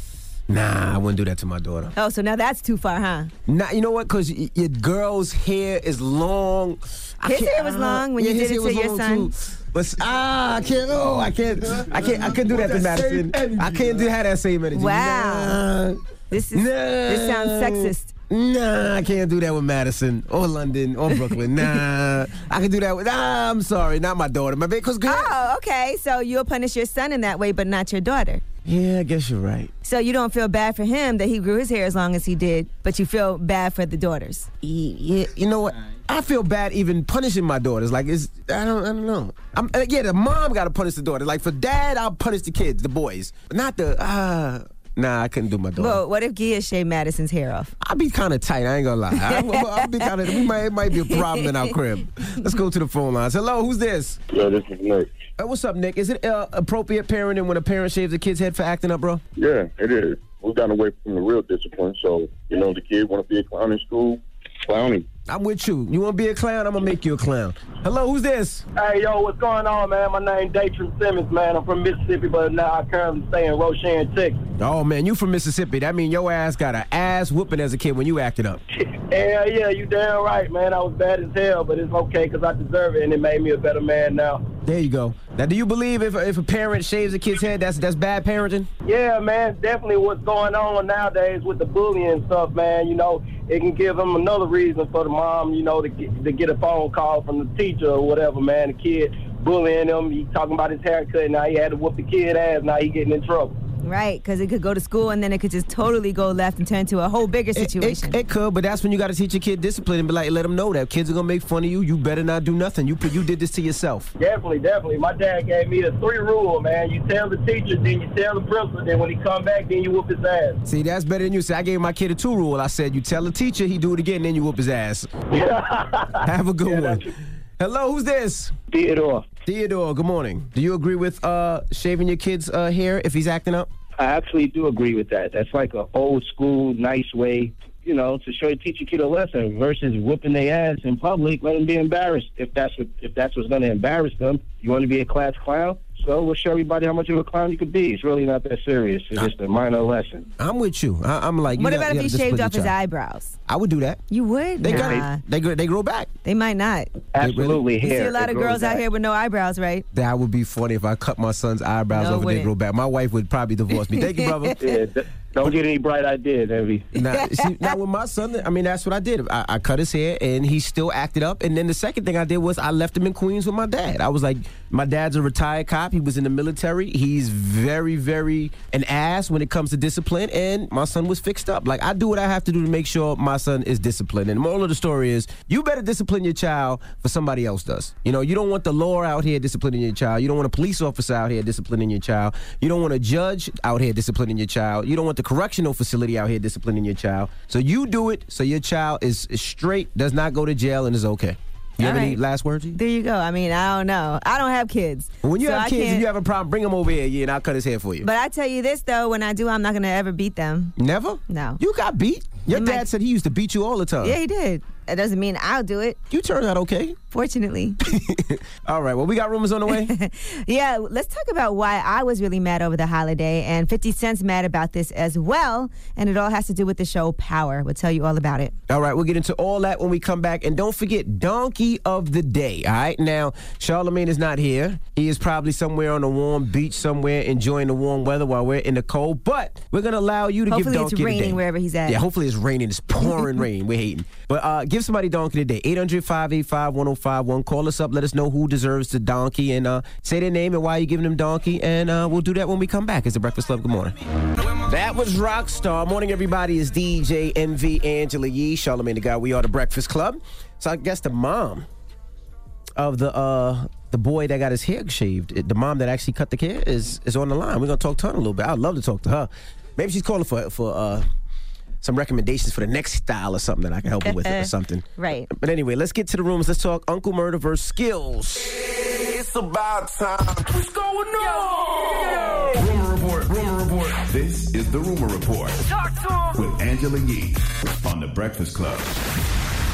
S12: Nah, I wouldn't do that to my daughter.
S11: Oh, so now that's too far, huh?
S12: Nah, you know what? Because y- your girl's hair is long. I
S11: His
S12: can't-
S11: hair was
S12: uh,
S11: long when
S12: yeah,
S11: you
S12: his
S11: did it
S12: hair
S11: to
S12: was
S11: your
S12: long,
S11: son.
S12: too. But ah, I can't. Oh, I can't. I can't. I can't do that to Madison. I can't do have that same energy.
S11: Wow.
S12: Nah.
S11: This is
S12: Nah.
S11: this sounds sexist.
S12: Nah, I can't do that with Madison or London or Brooklyn. Nah, I can do that with. Nah, I'm sorry, not my daughter. My baby, cause
S11: Oh, okay. So you'll punish your son in that way, but not your daughter.
S12: Yeah, I guess you're right.
S11: So you don't feel bad for him that he grew his hair as long as he did, but you feel bad for the daughters.
S12: Yeah, you know what? I feel bad even punishing my daughters. Like it's, I don't, I don't know. I'm, uh, yeah, the mom got to punish the daughter. Like for dad, I'll punish the kids, the boys, but not the. Ah, uh, nah, I couldn't do my daughter.
S11: Well, what if Gia shaved Madison's hair off?
S12: I'll be kind of tight. I ain't gonna lie. I, I'll be kind of. We might, it might be a problem in our crib. Let's go to the phone lines. Hello, who's this?
S18: Yeah, this is Nick.
S12: Uh, what's up, Nick? Is it uh, appropriate parenting when a parent shaves a kid's head for acting up, bro?
S18: Yeah, it is. We've gotten away from the real discipline. So, you know, the kid want to be a clown in school, clowning.
S12: I'm with you. You want to be a clown? I'm going to make you a clown. Hello, who's this?
S19: Hey, yo, what's going on, man? My name's Datron Simmons, man. I'm from Mississippi, but now I currently stay in Roshan, Texas.
S12: Oh, man, you from Mississippi. That mean your ass got an ass whooping as a kid when you acted up.
S19: Yeah, yeah, you damn right, man. I was bad as hell, but it's okay because I deserve it, and it made me a better man now.
S12: There you go. Now, do you believe if, if a parent shaves a kid's head, that's that's bad parenting?
S19: Yeah, man, definitely what's going on nowadays with the bullying and stuff, man. You know, it can give them another reason for the mom, you know, to get, to get a phone call from the teacher or whatever, man. The kid bullying him, he talking about his haircut, now he had to whoop the kid ass, now he getting in trouble.
S11: Right, because it could go to school and then it could just totally go left and turn to a whole bigger situation.
S12: It, it, it could, but that's when you got to teach your kid discipline and be like, let them know that kids are going to make fun of you. You better not do nothing. You put, you did this to yourself.
S19: Definitely, definitely. My dad gave me the three rule, man. You tell the teacher, then you tell the principal, then when he come back, then you whoop his ass.
S12: See, that's better than you. See, I gave my kid a two rule. I said, you tell the teacher, he do it again, then you whoop his ass. Have a good yeah, one. Hello, who's this?
S20: Theodore.
S12: Theodore, good morning. Do you agree with uh, shaving your kid's uh, hair if he's acting up?
S20: I actually do agree with that. That's like an old school, nice way, you know, to show teach your kid a lesson versus whooping their ass in public. Let them be embarrassed. If that's what if that's what's going to embarrass them, you want to be a class clown? So we'll show everybody how much of a clown you could be. It's really not that serious. It's just a minor lesson.
S12: I'm with you. I, I'm like, you
S11: what
S12: got,
S11: about
S12: you
S11: if he shaved off his eyebrows?
S12: I would do that.
S11: You would?
S12: They
S11: nah.
S12: got, they they grow back.
S11: They might not.
S20: Absolutely.
S11: You see a lot of girls
S20: back.
S11: out here with no eyebrows, right?
S12: That would be funny if I cut my son's eyebrows
S11: no,
S12: over and they grow back. My wife would probably divorce me. Thank you, brother.
S20: Yeah, th- don't get any bright ideas, Envy.
S12: Now, see, now with my son, I mean, that's what I did. I, I cut his hair, and he still acted up. And then the second thing I did was I left him in Queens with my dad. I was like, my dad's a retired cop. He was in the military. He's very, very an ass when it comes to discipline, and my son was fixed up. Like, I do what I have to do to make sure my son is disciplined. And the moral of the story is, you better discipline your child for somebody else does. You know, you don't want the law out here disciplining your child. You don't want a police officer out here disciplining your child. You don't want a judge out here disciplining your child. You don't want the correctional facility out here disciplining your child. So you do it so your child is, is straight, does not go to jail, and is okay. You
S11: All
S12: have
S11: right.
S12: any last words?
S11: There you go. I mean, I don't know. I don't have kids.
S12: When you
S11: so
S12: have
S11: I
S12: kids
S11: can't...
S12: and you have a problem, bring them over here, yeah, and I'll cut his hair for you.
S11: But I tell you this, though, when I do, I'm not going to ever beat them.
S12: Never?
S11: No.
S12: You got beat? Your
S11: They
S12: dad
S11: might-
S12: said he used to beat you all the time.
S11: Yeah, he did. That doesn't mean I'll do it.
S12: You turned out okay.
S11: Fortunately.
S12: All right, well, we got rumors on the way.
S11: Yeah, let's talk about why I was really mad over the holiday. And fifty Cent's mad about this as well. And it all has to do with the show Power. We'll tell you all about it.
S12: All right, we'll get into all that when we come back. And don't forget, Donkey of the Day, all right? Now, Charlamagne is not here. He is probably somewhere on a warm beach somewhere enjoying the warm weather while we're in the cold. But we're going to allow you to
S11: Hopefully
S12: give Donkey
S11: it's
S12: of the Day.
S11: raining wherever he's at.
S12: Yeah, hopefully it's raining. It's pouring rain. We're hating. But uh, give somebody Donkey of the Day. eight hundred, five eight five, one oh five one. Call us up. Let us know who deserves the donkey. And uh, say their name and why you're giving them donkey. And uh, we'll do that when we come back. It's the Breakfast Club. Good morning. That was Rockstar. Morning, everybody. Is D J Envy, Angela Yee, Charlamagne the Guy. We are the Breakfast Club. So I guess the mom of the uh, the boy that got his hair shaved, the mom that actually cut the hair, is is on the line. We're gonna talk to her in a little bit. I'd love to talk to her. Maybe she's calling for for uh, some recommendations for the next style or something that I can help her with it or something.
S11: Right.
S12: But anyway, let's get to the rooms. Let's talk Uncle Murder versus Skills.
S6: It's about time. What's going on?
S9: Rumor Report. Rumor Report. This is the Rumor Report
S6: Talk to him.
S9: with Angela Yee on the Breakfast Club.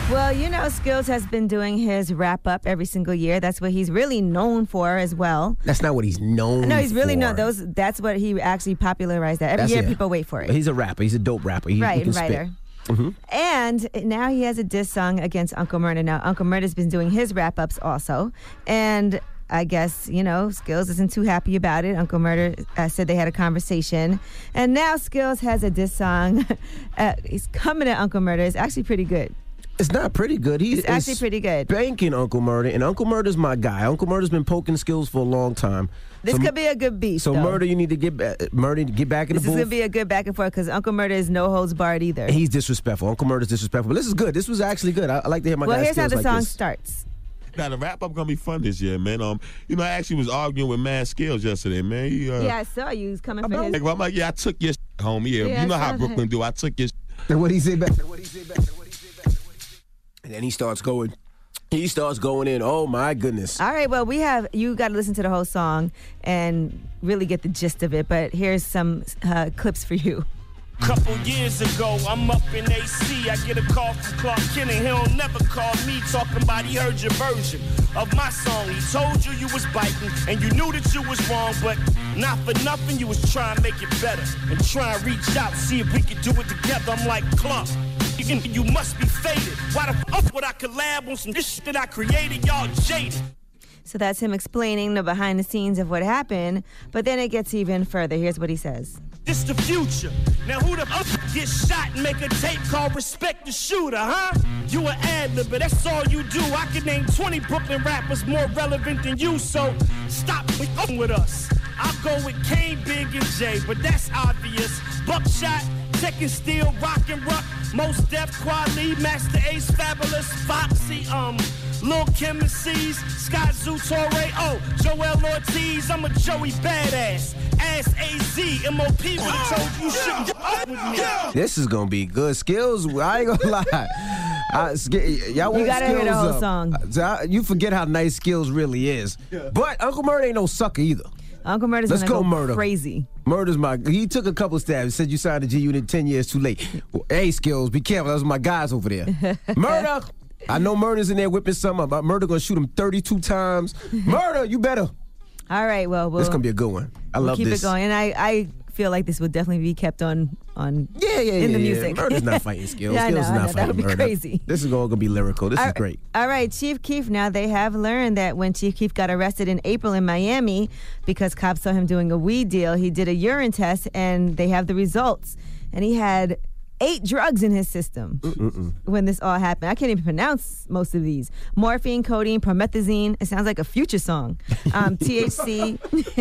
S11: Well, you know, Skills has been doing his wrap up every single year. That's what he's really known for as well.
S12: That's not what he's known for.
S11: No, he's really known. Those. That's what he actually popularized. That every
S12: That's
S11: year,
S12: it.
S11: people wait for it.
S12: He's a rapper. He's a dope rapper. He,
S11: right,
S12: he can
S11: writer.
S12: spit. Mm-hmm.
S11: And now he has a diss song against Uncle Murda. Now, Uncle Murda's been doing his wrap ups also. And I guess, you know, Skills isn't too happy about it. Uncle Murda uh, said they had a conversation. And now Skills has a diss song. uh, he's coming at Uncle Murda. It's actually pretty good.
S12: It's not pretty good. He's
S11: It's actually pretty good.
S12: Banking Uncle Murda, and Uncle Murda's my guy. Uncle Murda's been poking Skills for a long time.
S11: This
S12: so,
S11: could be a good beef.
S12: So
S11: though.
S12: Murda, you need to get back. Murda, get back in
S11: This
S12: the
S11: is
S12: booth.
S11: gonna be a good back and forth because Uncle Murda is no holds barred either.
S12: He's disrespectful. Uncle Murda's disrespectful. But this is good. This was actually good. I, I like to hear my
S11: well,
S12: guy
S11: here's how
S12: Skills
S11: the
S12: like
S11: song
S12: this.
S11: starts.
S21: Now the wrap up gonna be fun this year, man. Um, you know, I actually was arguing with Mad Skills yesterday, man. He, uh,
S11: Yeah, I saw you. He's coming
S21: I'm
S11: for
S21: like,
S11: his.
S21: well, I'm like, yeah, I took your shit, homie. Yeah,
S11: Yeah,
S12: I
S21: you know
S12: saw
S21: how
S12: that.
S21: Brooklyn do. I took your. Shit.
S12: And what he say back? What he say back? What he say back? And then he starts going. He starts going in. Oh my goodness.
S11: All right, well, we have, you got to listen to the whole song and really get the gist of it, but here's some uh, clips for you.
S22: Couple years ago, I'm up in A C. I get a call from Clark Kent, and he'll never call me talking about he heard your version of my song. He told you you was biting, and you knew that you was wrong, but not for nothing, you was trying to make it better and try and reach out, see if we could do it together. I'm like, Clark, you, can, you must be faded. Why the fuck would I collab on some this shit that I created? Y'all jaded.
S11: So that's him explaining the behind the scenes of what happened, but then it gets even further. Here's what he says.
S22: This the future. Now who the fuck get shot and make a tape called Respect the Shooter, huh? You an ad-libber, that's all you do. I could name twenty Brooklyn rappers more relevant than you, so stop with us. I'll go with Kane, Big, and Jay, but that's obvious. Buckshot, Tech and Steel, Rock and Rock, Most Def, Quali, Master Ace, Fabulous, Foxy, um, Lil Kim and C's, Scott Zutore, oh, Joel Ortiz, I'm a Joey Badass, Ass A Z, M O P would have told you you shouldn't fuck with me.
S12: This is gonna be good. Skills, I ain't gonna lie. I, sk- y'all want
S11: You gotta hear the
S12: Skills
S11: whole
S12: up.
S11: song.
S12: So I- you forget how nice Skills really is. But Uncle Murda ain't no sucker either.
S11: Uncle Murda's
S12: Let's
S11: gonna
S12: go,
S11: go
S12: Murda.
S11: crazy.
S12: Murda's my. He took a couple stabs. Said you signed a G Unit ten years too late. Well, hey, Skills, be careful. Those are my guys over there. Murda. I know Murda's in there whipping something up. Murda gonna shoot him thirty-two times. Murda, you better.
S11: All right, well, we'll
S12: This gonna be a good one. I
S11: we'll
S12: love
S11: keep
S12: this.
S11: it going, and I, I feel like this will definitely be kept on on
S12: Yeah, yeah,
S11: in
S12: yeah.
S11: the
S12: yeah.
S11: music.
S12: Murda's not fighting Skills.
S11: Yeah, I
S12: Skills
S11: know,
S12: is
S11: I
S12: not
S11: know. That
S12: fighting
S11: would be
S12: Murda.
S11: crazy.
S12: This is all gonna be lyrical. This
S11: All
S12: is
S11: right-
S12: great.
S11: All right, Chief Keef. Now they have learned that when Chief Keef got arrested in April in Miami because cops saw him doing a weed deal, he did a urine test and they have the results. And he had eight drugs in his system
S12: Mm-mm.
S11: when this all happened. I can't even pronounce most of these. Morphine, codeine, promethazine. It sounds like a Future song. Um, T H C.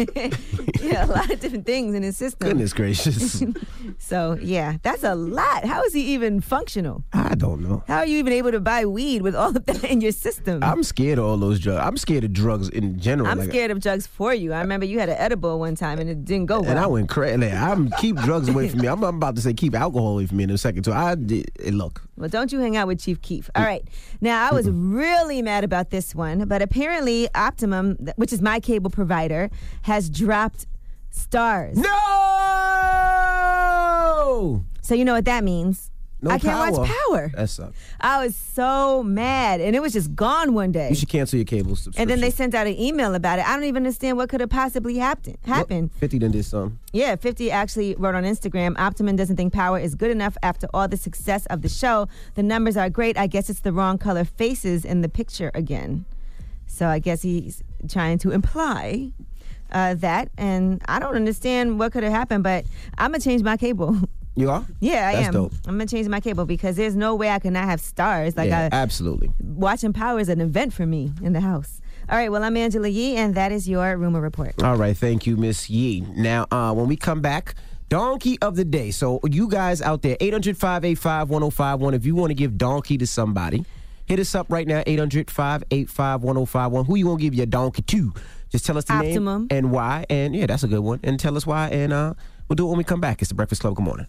S11: Yeah, a lot of different things in his system.
S12: Goodness gracious.
S11: So, yeah, that's a lot. How is he even functional?
S12: I don't know.
S11: How are you even able to buy weed with all of that in your system?
S12: I'm scared of all those drugs. I'm scared of drugs in general.
S11: I'm
S12: Like,
S11: scared of drugs for you. I remember you had an edible one time and it didn't go well.
S12: And I went crazy. I'm keep drugs away from me. I'm, I'm about to say keep alcohol away from me in a second. So I did. eh, Look,
S11: Well, don't you hang out with Chief Keef. All right. Now, I was really mad about this one, but apparently Optimum, th- which is my cable provider, has dropped stars.
S12: No!
S11: So you know what that means.
S12: No
S11: I can't
S12: power.
S11: watch Power.
S12: That sucks.
S11: I was so mad, and it was just gone one day.
S12: You should cancel your cable subscription.
S11: And then they sent out an email about it. I don't even understand what could have possibly happened. Happened.
S12: fifty done did something.
S11: Yeah, fifty actually wrote on Instagram, Optimum doesn't think Power is good enough after all the success of the show. The numbers are great. I guess it's the wrong color faces in the picture again. So I guess he's trying to imply uh, that. And I don't understand what could have happened, but I'm going to change my cable.
S12: You are?
S11: Yeah, I
S12: That's
S11: am.
S12: dope.
S11: I'm going to change my cable because there's no way I can not have stars. Like
S12: yeah,
S11: I,
S12: absolutely.
S11: watching Power is an event for me in the house. All right, well, I'm Angela Yee, and that is your Rumor Report.
S12: All right, thank you, Miss Yee. Now, uh, when we come back, Donkey of the Day. So you guys out there, eight hundred, five eight five, one oh five one. If you want to give Donkey to somebody, hit us up right now, eight hundred, five eight five, one oh five one. Who you want to give your Donkey to? Just tell us the
S11: Optimum.
S12: name and why. And yeah, that's a good one. And tell us why. And uh, we'll do it when we come back. It's the Breakfast Club. Good morning.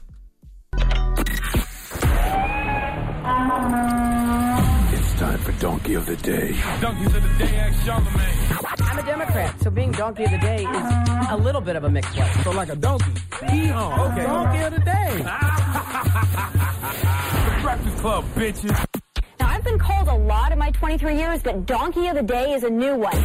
S23: It's time for Donkey of the Day.
S8: Donkeys of the Day, ask Charlamagne.
S24: I'm a Democrat, so being Donkey of the Day is a little bit of a mixed one.
S8: So like a donkey. Hee-haw. Okay.
S24: Donkey of the Day.
S8: The Breakfast Club, bitches.
S24: Now, I've been
S1: a lot in my twenty-three years, but Donkey of the Day is a new one.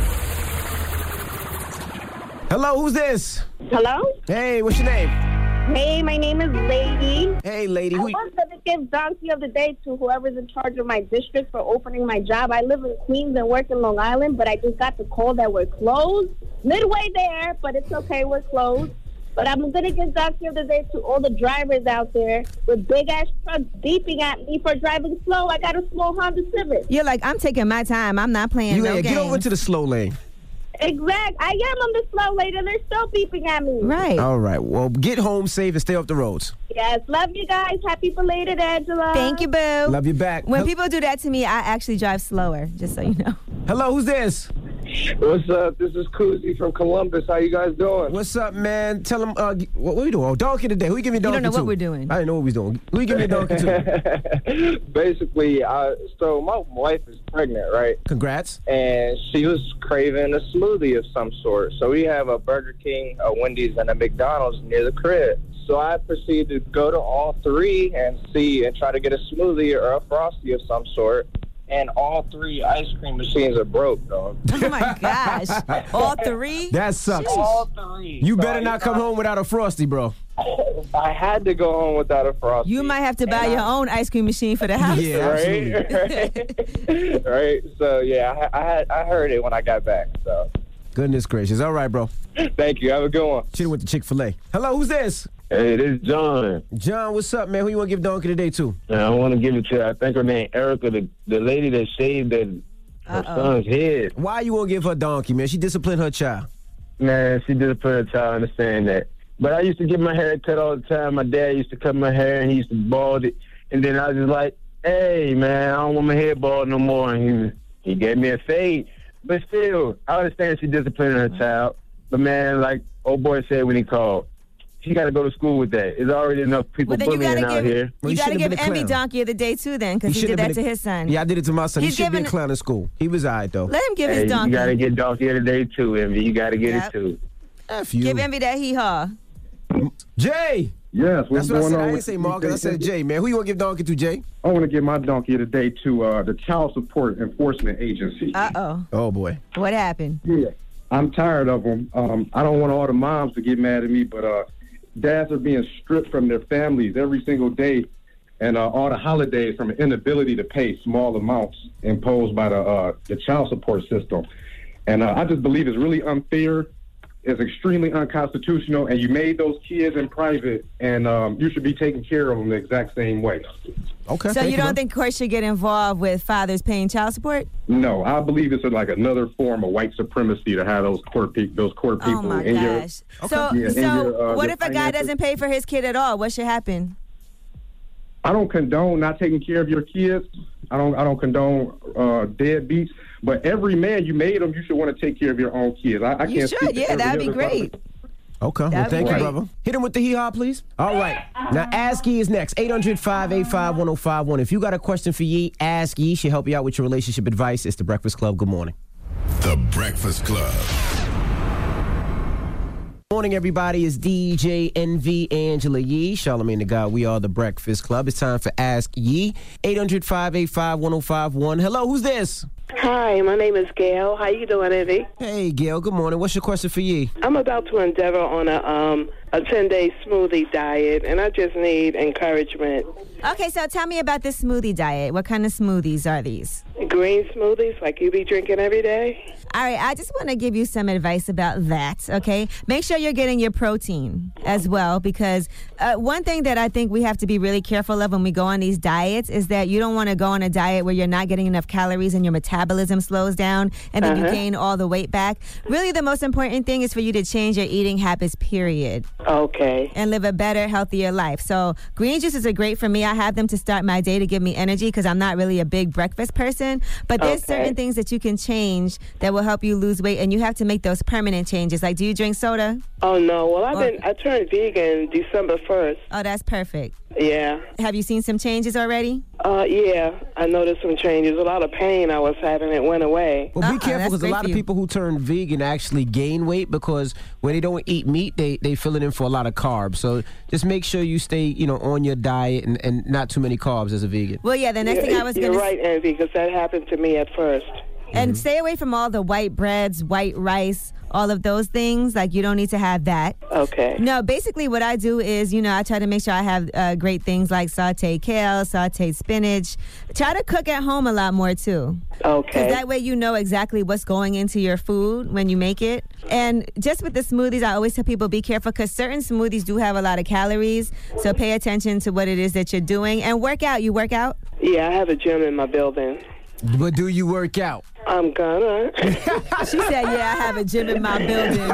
S12: Hello, who's this?
S2: Hello?
S12: Hey, what's your name?
S2: Hey, my name is Lady.
S12: Hey, Lady.
S2: I
S12: Who?
S2: was going to give Donkey of the Day to whoever's in charge of my district for opening my job. I live in Queens and work in Long Island, but I just got the call that we're closed. Midway there, but it's okay, we're closed. But I'm going to give Donkey of the Day to all the drivers out there with big-ass trucks beeping at me for driving slow. I got a small Honda Civic.
S11: You're like, I'm taking my time. I'm not playing
S12: You
S11: no
S12: yeah,
S11: games.
S12: get over to the slow lane.
S2: Exact. I am on the slow lane, and they're still beeping at me.
S11: Right.
S12: All right. Well, get home safe and stay off the roads.
S2: Yes. Love you guys. Happy belated, Angela.
S11: Thank you, boo.
S12: Love you back.
S11: When
S12: Hel-
S11: people do that to me, I actually drive slower, just so you know.
S12: Hello, who's this?
S4: What's up? This is Koozie from Columbus. How you guys doing?
S12: What's up, man? Tell them, uh, what, what we doing? Oh, donkey today. Who you give me a donkey
S11: You don't know
S12: to?
S11: what we're doing.
S12: I didn't know what we was doing. Who you give me a donkey to?
S4: Basically, uh, so my wife is pregnant, right?
S12: Congrats.
S4: And she was craving a smoothie of some sort. So we have a Burger King, a Wendy's, and a McDonald's near the crib. So I proceeded to go to all three and see and try to get a smoothie or a Frosty of some sort. And all three ice cream machines are broke, dog.
S11: Oh, my gosh. All three?
S12: That sucks.
S4: All three.
S12: You
S4: So
S12: better
S4: I-
S12: not come home without a Frosty, bro.
S4: I had to go home without a Frosty.
S11: You might have to buy
S4: And
S11: your
S4: I-
S11: own ice cream machine for the house.
S12: Yeah,
S4: right? right? So, yeah, I, I had I heard it when I got back, so.
S12: Goodness gracious. All right, bro.
S4: Thank you. Have a good one.
S12: Should've went to Chick-fil-A. Hello, who's this?
S5: Hey, this is John.
S12: John, what's up, man? Who you want to give donkey today to?
S5: I want to give it to, I think her name Erica, the, the lady that shaved that, her son's head.
S12: Why you want to give her donkey, man? She disciplined her child.
S5: Man, she disciplined her child, I understand that. But I used to get my hair cut all the time. My dad used to cut my hair, and he used to bald it. And then I was just like, hey, man, I don't want my hair bald no more. And he, he gave me a fade. But still, I understand she disciplined her child. But, man, like old boy said when he called, she got to go to school with that. There's already enough people
S11: Well, then you
S5: bullying
S11: gotta
S5: out
S11: give,
S5: here.
S11: you got to give Envy Donkey of the Day, too, then, because he did that to his son.
S12: Yeah, I did it to my son.
S11: He's
S12: he should be
S11: giving-
S12: a clown in school. He was all right, though.
S11: Let him give
S5: Hey,
S11: his donkey.
S5: You got to get donkey of the day, too, Envy. You got to get
S11: Yep.
S5: it, too.
S12: F you.
S11: Give Envy that hee-haw.
S12: Jay!
S25: Yes, what's
S12: That's what I
S25: going
S12: said.
S25: on
S12: I didn't
S25: with
S12: say
S25: you,
S12: Marcus. I said Jay, man. Who you want to give donkey to, Jay?
S25: I want to give my donkey of the day to uh, the Child Support Enforcement Agency.
S11: Uh-oh.
S12: Oh, boy.
S11: What happened?
S25: Yeah, I'm tired of them. Um, I don't want all the moms to get mad at me, but uh, dads are being stripped from their families every single day, and uh, all the holidays from an inability to pay small amounts imposed by the uh, the child support system. And uh, I just believe it's really unfair. It's extremely unconstitutional, and you made those kids in private, and um, you should be taking care of them the exact same way.
S12: Okay.
S11: So you don't think courts should get involved with fathers paying child support?
S25: No, I believe it's like another form of white supremacy to have those court pe- those court people
S11: Oh, my
S25: in your.
S11: gosh. So,
S25: Yeah, in
S11: so
S25: your, uh,
S11: what
S25: your
S11: if a guy
S25: finances.
S11: doesn't pay for his kid at all? What should happen?
S25: I don't condone not taking care of your kids. I don't. I don't condone uh, deadbeats. But every man, you made them. You should want to take care of your own kids. I, I
S11: You
S25: can't.
S11: should,
S25: speak to
S11: yeah,
S25: every
S11: that'd be
S25: other
S11: great.
S12: Okay. Well,
S11: That'd be
S12: thank you,
S11: great.
S12: brother. Hit him with the hee-haw, please. All right. Now, Ask Yee is next. eight hundred, five eight five, one oh five one. If you got a question for Yee, Ask Yee. She'll help you out with your relationship advice. It's The Breakfast Club. Good morning.
S9: The Breakfast Club.
S12: Morning, everybody. It's D J Envy, Angela Yee, Charlamagne the God. We are The Breakfast Club. It's time for Ask Yee. eight hundred, five eight five, one oh five one. Hello, who's this?
S26: Hi, my name is Gail. How you doing, Envy?
S12: Hey, Gail. Good morning. What's your question for Yee?
S26: I'm about to endeavor on a um a ten-day smoothie diet, and I just need encouragement.
S11: Okay, so tell me about this smoothie diet. What kind of smoothies are these?
S26: Green smoothies like you be drinking every day?
S11: All right, I just want to give you some advice about that, okay? Make sure you're getting your protein as well, because uh, one thing that I think we have to be really careful of when we go on these diets is that you don't want to go on a diet where you're not getting enough calories and your metabolism slows down and then
S26: Uh-huh.
S11: you gain all the weight back. Really, the most important thing is for you to change your eating habits, period.
S26: Okay.
S11: And live a better, healthier life. So green juices are great for me. I have them to start my day to give me energy because I'm not really a big breakfast person. But there's
S26: Okay.
S11: certain things that you can change that will help you lose weight, and you have to make those permanent changes. Like, do you drink soda?
S26: Oh, no. Well, I've
S11: Or-
S26: been, I turned vegan December first.
S11: Oh, that's perfect.
S26: Yeah.
S11: Have you seen some changes already?
S26: Uh, yeah, I noticed some changes. A lot of pain I was having, it went away.
S12: Well, be uh-uh, careful because a lot of people who turn vegan actually gain weight because when they don't eat meat, they, they fill it in for a lot of carbs. So just make sure you stay, you know, on your diet and, and not too many carbs as a vegan.
S11: Well, yeah, the next
S26: yeah,
S11: thing I was going to
S26: You're right, Envy, because that happened to me at first.
S11: And mm-hmm. stay away from all the white breads, white rice, all of those things. Like, you don't need to have that.
S26: Okay.
S11: No, basically what I do is, you know, I try to make sure I have uh, great things like sauteed kale, sauteed spinach. Try to cook at home a lot more, too.
S26: Okay.
S11: Because that way you know exactly what's going into your food when you make it. And just with the smoothies, I always tell people be careful because certain smoothies do have a lot of calories. So pay attention to what it is that you're doing. And work out. You work out?
S26: Yeah, I have a gym in my building.
S12: But do you work out?
S26: I'm gonna.
S11: She said, yeah, I have a gym in my building.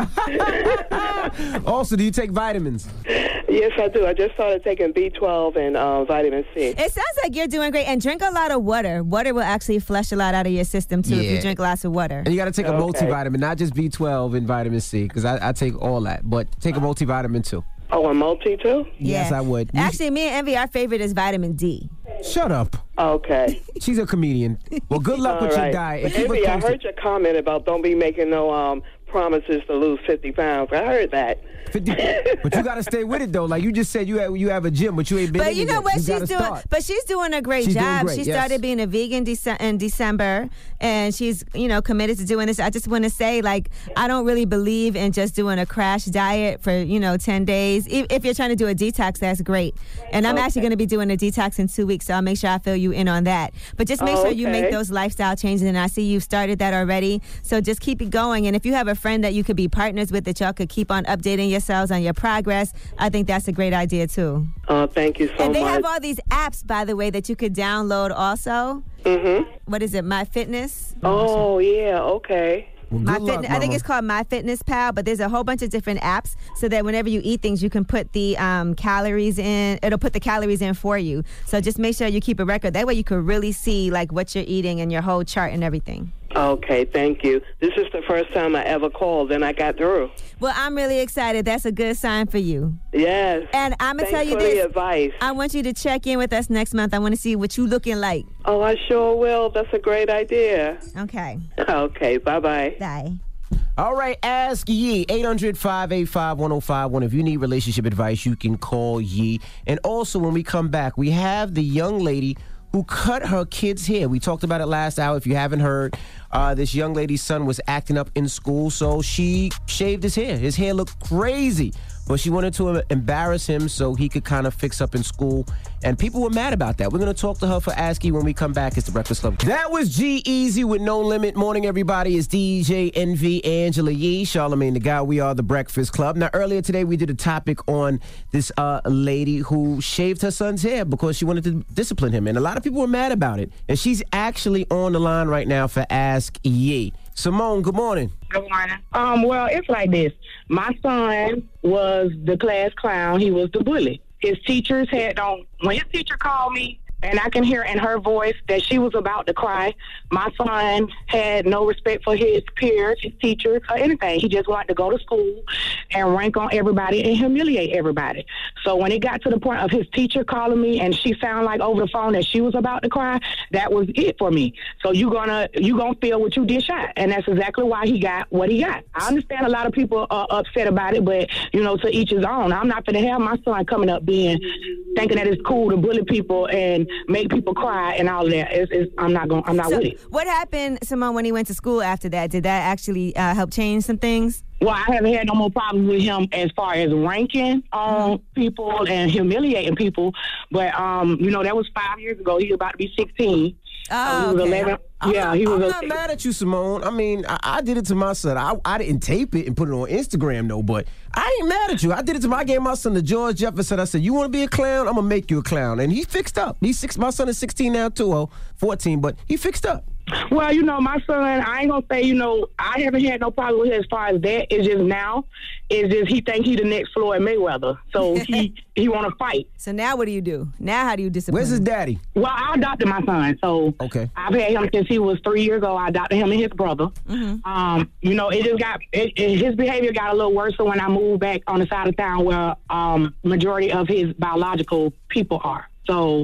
S12: Also, do you take vitamins?
S26: Yes, I do. I just started taking B twelve and uh, vitamin C.
S11: It sounds like you're doing great. And drink a lot of water. Water will actually flush a lot out of your system, too,
S12: yeah.
S11: if you drink lots of water.
S12: And you got to take a
S26: Okay.
S12: multivitamin, not just B twelve and vitamin C, because I, I take all that. But take a multivitamin, too.
S26: Oh, a multi, too?
S12: Yes,
S11: Yeah.
S12: I would. You-
S11: Actually, me and Envy, our favorite is vitamin D.
S12: Shut up.
S26: Okay.
S12: She's a comedian. Well, good luck
S26: All
S12: with
S26: right.
S12: your diet. And keep
S26: Envy,
S12: us
S26: I
S12: posted.
S26: heard your comment about don't be making no um promises to lose fifty pounds. I heard that.
S12: fifty, but you got to stay with it, though. Like you just said, you have, you have a gym, but you ain't been
S11: But
S12: in
S11: you
S12: it
S11: know
S12: yet.
S11: what
S12: You
S11: she's
S12: gotta
S11: doing?
S12: start.
S11: But she's doing a great
S12: She's doing
S11: job.
S12: great,
S11: She
S12: yes.
S11: started being a vegan Dece- in December, and she's, you know, committed to doing this. I just want to say, like, I don't really believe in just doing a crash diet for, you know, ten days. If, if you're trying to do a detox, that's great. And I'm
S26: Okay.
S11: actually going to be doing a detox in two weeks, so I'll make sure I fill you in on that. But just make
S26: Oh,
S11: sure you make
S26: okay.
S11: those lifestyle changes, and I see you've started that already. So just keep it going. And if you have a friend that you could be partners with, that y'all could keep on updating yourselves on your progress, I think that's a great idea, too.
S26: Oh, thank you so
S11: And they
S26: much.
S11: have all these apps, by the way, that you could download also.
S26: Mm-hmm.
S11: What is it, My Fitness?
S26: Oh, yeah, okay.
S12: Well,
S11: My
S12: good luck,
S11: Fitness, I think
S12: Mama.
S11: it's called My Fitness Pal, but there's a whole bunch of different apps so that whenever you eat things, you can put the um, calories in. It'll put the calories in for you. So just make sure you keep a record. That way you can really see like what you're eating and your whole chart and everything.
S26: Okay, thank you. This is the first time I ever called, and I got through.
S11: Well, I'm really excited. That's a good sign for you.
S26: Yes.
S11: And I'm going to
S26: Thanks
S11: tell you
S26: for
S11: this.
S26: the advice.
S11: I want you to check in with us next month. I want to see what you looking like.
S26: Oh, I sure will. That's a great idea.
S11: Okay.
S26: Okay, bye-bye.
S11: Bye.
S12: All right, ask Yee, eight hundred, five eight five, one oh five one. If you need relationship advice, you can call Yee. And also, when we come back, we have the young lady who cut her kid's hair. We talked about it last hour. If you haven't heard, uh, this young lady's son was acting up in school, so she shaved his hair. His hair looked crazy, but she wanted to embarrass him so he could kind of fix up in school. And people were mad about that. We're going to talk to her for Ask Yee when we come back. It's The Breakfast Club. That was G-Eazy with No Limit. Morning, everybody. It's D J Envy, Angela Yee, Charlamagne the Guy. We are The Breakfast Club. Now, earlier today, we did a topic on this uh, lady who shaved her son's hair because she wanted to discipline him. And a lot of people were mad about it. And she's actually on the line right now for Ask Yee. Simone, good morning.
S15: Good morning. Um, well, it's like this. My son was the class clown. He was the bully. His teachers had on, when his teacher called me, and I can hear in her voice that she was about to cry. My son had no respect for his peers, his teachers, or anything. He just wanted to go to school and rank on everybody and humiliate everybody. So when it got to the point of his teacher calling me and she sounded like over the phone that she was about to cry, that was it for me. So you gonna you gonna feel what you did shot, and that's exactly why he got what he got. I understand a lot of people are upset about it, but you know, to each his own. I'm not gonna have my son coming up being thinking that it's cool to bully people and make people cry and all of that. It's, it's, I'm not going. I'm not
S11: So
S15: with it.
S11: what happened, Simone, when he went to school after that? Did that actually uh, help change some things?
S15: Well, I haven't had no more problems with him as far as ranking on people and humiliating people. But um, you know, that was five years ago. He was about to be sixteen.
S11: Oh,
S15: so he was
S11: okay.
S15: eleven.
S12: I'm
S15: yeah,
S12: not,
S15: he was.
S12: I'm
S15: a,
S12: not mad at you, Simone. I mean, I, I did it to my son. I, I didn't tape it and put it on Instagram, though, but I ain't mad at you. I did it to my, I gave my son to George Jefferson. I said, you want to be a clown? I'm going to make you a clown. And he fixed up. He's six. My son is sixteen now, too. Oh, fourteen, but he fixed up.
S15: Well, you know, my son, I ain't going to say, you know, I haven't had no problem with it as far as that. It's just now, it's just he think he the next Floyd Mayweather. So he, he want to fight.
S11: So now what do you do? Now how do you discipline
S12: Where's his
S11: him?
S12: daddy?
S15: Well, I adopted my son. So
S12: okay.
S15: I've had him since he was three years old. I adopted him and his brother.
S11: Mm-hmm.
S15: Um, you know, it just got, it, it, his behavior got a little worse when I moved back on the side of town where um, majority of his biological people are. So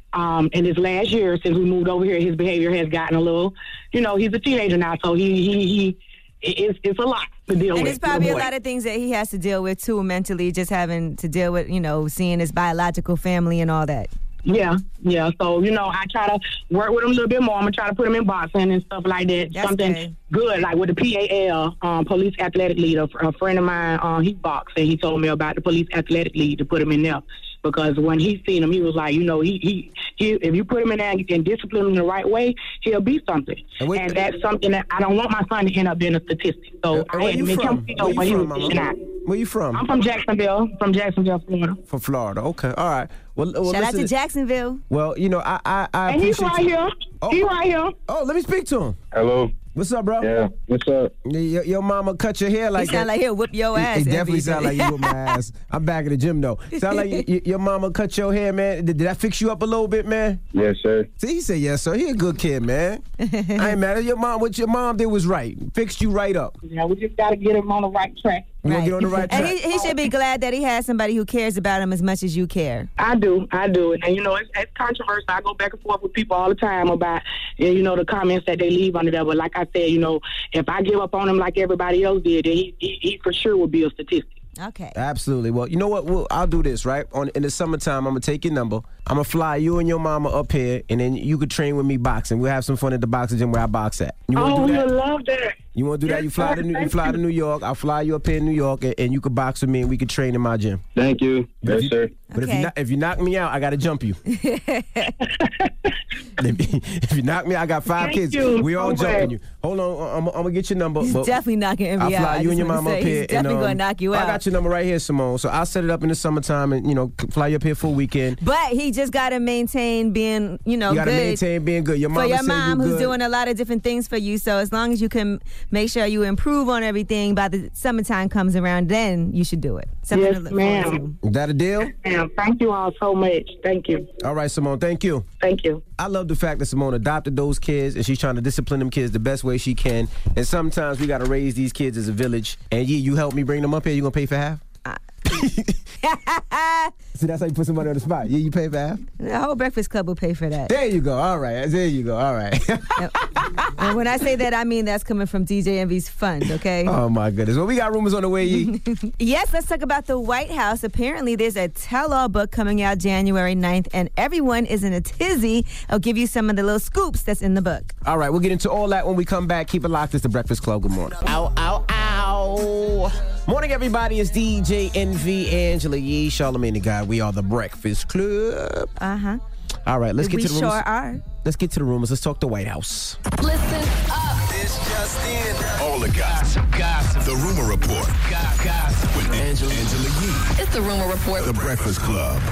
S15: Um, in his last year, since we moved over here, his behavior has gotten a little, you know, he's a teenager now, so he, he, he it's, it's a lot to deal
S11: and
S15: with.
S11: there's probably a
S15: boy.
S11: lot of things that he has to deal with, too, mentally, just having to deal with, you know, seeing his biological family and all that.
S15: Yeah, yeah. So, you know, I try to work with him a little bit more. I'm going to try to put him in boxing and stuff like that.
S11: That's
S15: Something
S11: good.
S15: good, like with the P A L, um, Police Athletic League. A, a friend of mine, um, he boxed, and he told me about the Police Athletic League to put him in there. Because when he seen him, he was like, you know, he, he, he if you put him in there and discipline him the right way, he'll be something. And, and that's something that I don't want my son to end up being a statistic. So I had to make him feel what he was pushing out.
S12: Where you from?
S15: I'm from Jacksonville, from Jacksonville, Florida.
S12: From Florida. Okay. All right. Well, well
S11: Shout out
S12: listen
S11: to Jacksonville.
S12: Well, you know, I I, I
S15: And he's
S12: appreciate
S15: right
S12: you.
S15: here. He right here.
S12: Oh, let me speak to him.
S25: Hello.
S12: What's up, bro?
S25: Yeah. What's up?
S12: Your, your mama cut your hair like
S11: He sound
S12: that.
S11: like he'll whip your ass.
S12: It definitely
S11: every
S12: sound
S11: day.
S12: like you whip my ass. I'm back at the gym though. Sound like y- y- your mama cut your hair, man. Did, did that fix you up a little bit, man?
S25: Yes, sir.
S12: See, he said yes, sir. He a good kid, man. I ain't mad at your mom. What your mom did was right. Fixed you right up.
S15: Yeah, we just got to get him on the right track.
S12: You gonna get on the right track.
S11: And he, he should be glad that he has somebody who cares about him as much as you care.
S15: I do, I do. And, you know, it's, it's controversial. I go back and forth with people all the time about, you know, the comments that they leave under there. But like I said, you know, if I give up on him like everybody else did, then he, he, he for sure would be a statistic.
S11: Okay.
S12: Absolutely. Well, you know what? We'll, I'll do this, right? On In the summertime, I'm going to take your number. I'm going to fly you and your mama up here, and then you could train with me boxing. We'll have some fun at the boxing gym where I box at. You wanna
S15: Oh,
S12: do that?
S15: you love that.
S12: You want to do that?
S15: Yes,
S12: You fly
S15: sir.
S12: to New, you
S15: Thank
S12: fly
S15: you.
S12: to New York. I'll fly you up here in New York, and, and you could box with me, and we could train in my gym.
S25: Thank you.
S12: But
S25: Yes,
S12: if you,
S25: sir.
S12: But if
S11: Okay.
S12: you knock, if you knock me out, I got to jump you. if you knock me, I got five
S15: Thank
S12: kids.
S15: you
S12: We all
S15: so
S12: jumping
S15: much.
S12: you. Hold on, I'm, I'm gonna get your number.
S11: He's
S12: but
S11: definitely knocking M V
S12: I'll
S11: out.
S12: fly
S11: I
S12: you and
S11: just
S12: your
S11: wanna
S12: mama
S11: say,
S12: up here.
S11: He's definitely
S12: and, um,
S11: gonna knock you
S12: I
S11: out.
S12: got your number right here, Simone. So I'll set it up in the summertime, and you know, fly you up here for a weekend.
S11: But he just got to maintain being, you know,
S12: You gotta
S11: good.
S12: maintain being good. Your
S11: for
S12: mama
S11: your
S12: say
S11: mom
S12: you
S11: who's
S12: good.
S11: doing a lot of different things for you. So as long as you can make sure you improve on everything by the summertime comes around, then you should do it. Something
S15: Yes,
S11: to look forward
S15: ma'am.
S11: to.
S12: Is that a deal?
S15: Ma'am, thank you all so much. Thank you.
S12: All right, Simone. Thank you.
S15: Thank you.
S12: I love the fact that Simone adopted those kids and she's trying to discipline them kids the best way she can. And sometimes we got to raise these kids as a village. And yeah, you help me bring them up here. You gonna pay for half? See, that's how you put somebody on the spot. Yeah, you pay for half?
S11: The whole Breakfast Club will pay for that.
S12: There you go. All right. There you go. All right.
S11: And when I say that, I mean that's coming from D J Envy's fund, okay?
S12: Oh, my goodness. Well, we got rumors on the way, Yee.
S11: Yes, let's talk about the White House. Apparently, there's a tell-all book coming out January ninth, and everyone is in a tizzy. I'll give you some of the little scoops that's in the book.
S12: All right. We'll get into all that when we come back. Keep it locked. It's the Breakfast Club. Good morning. Ow, ow, ow. Morning, everybody. It's D J Envy, Angela Yee, Charlamagne the God. We are the Breakfast Club.
S11: Uh-huh.
S12: All right. Let's get
S11: We
S12: to the
S11: sure
S12: rumors.
S11: are.
S12: Let's get to the rumors. Let's talk the White House.
S6: Listen up. This just in. All the gossip, gossip. The Rumor Report. Gossip. With Angela, Angela Yee.
S1: It's the Rumor Report.
S6: The Breakfast Club.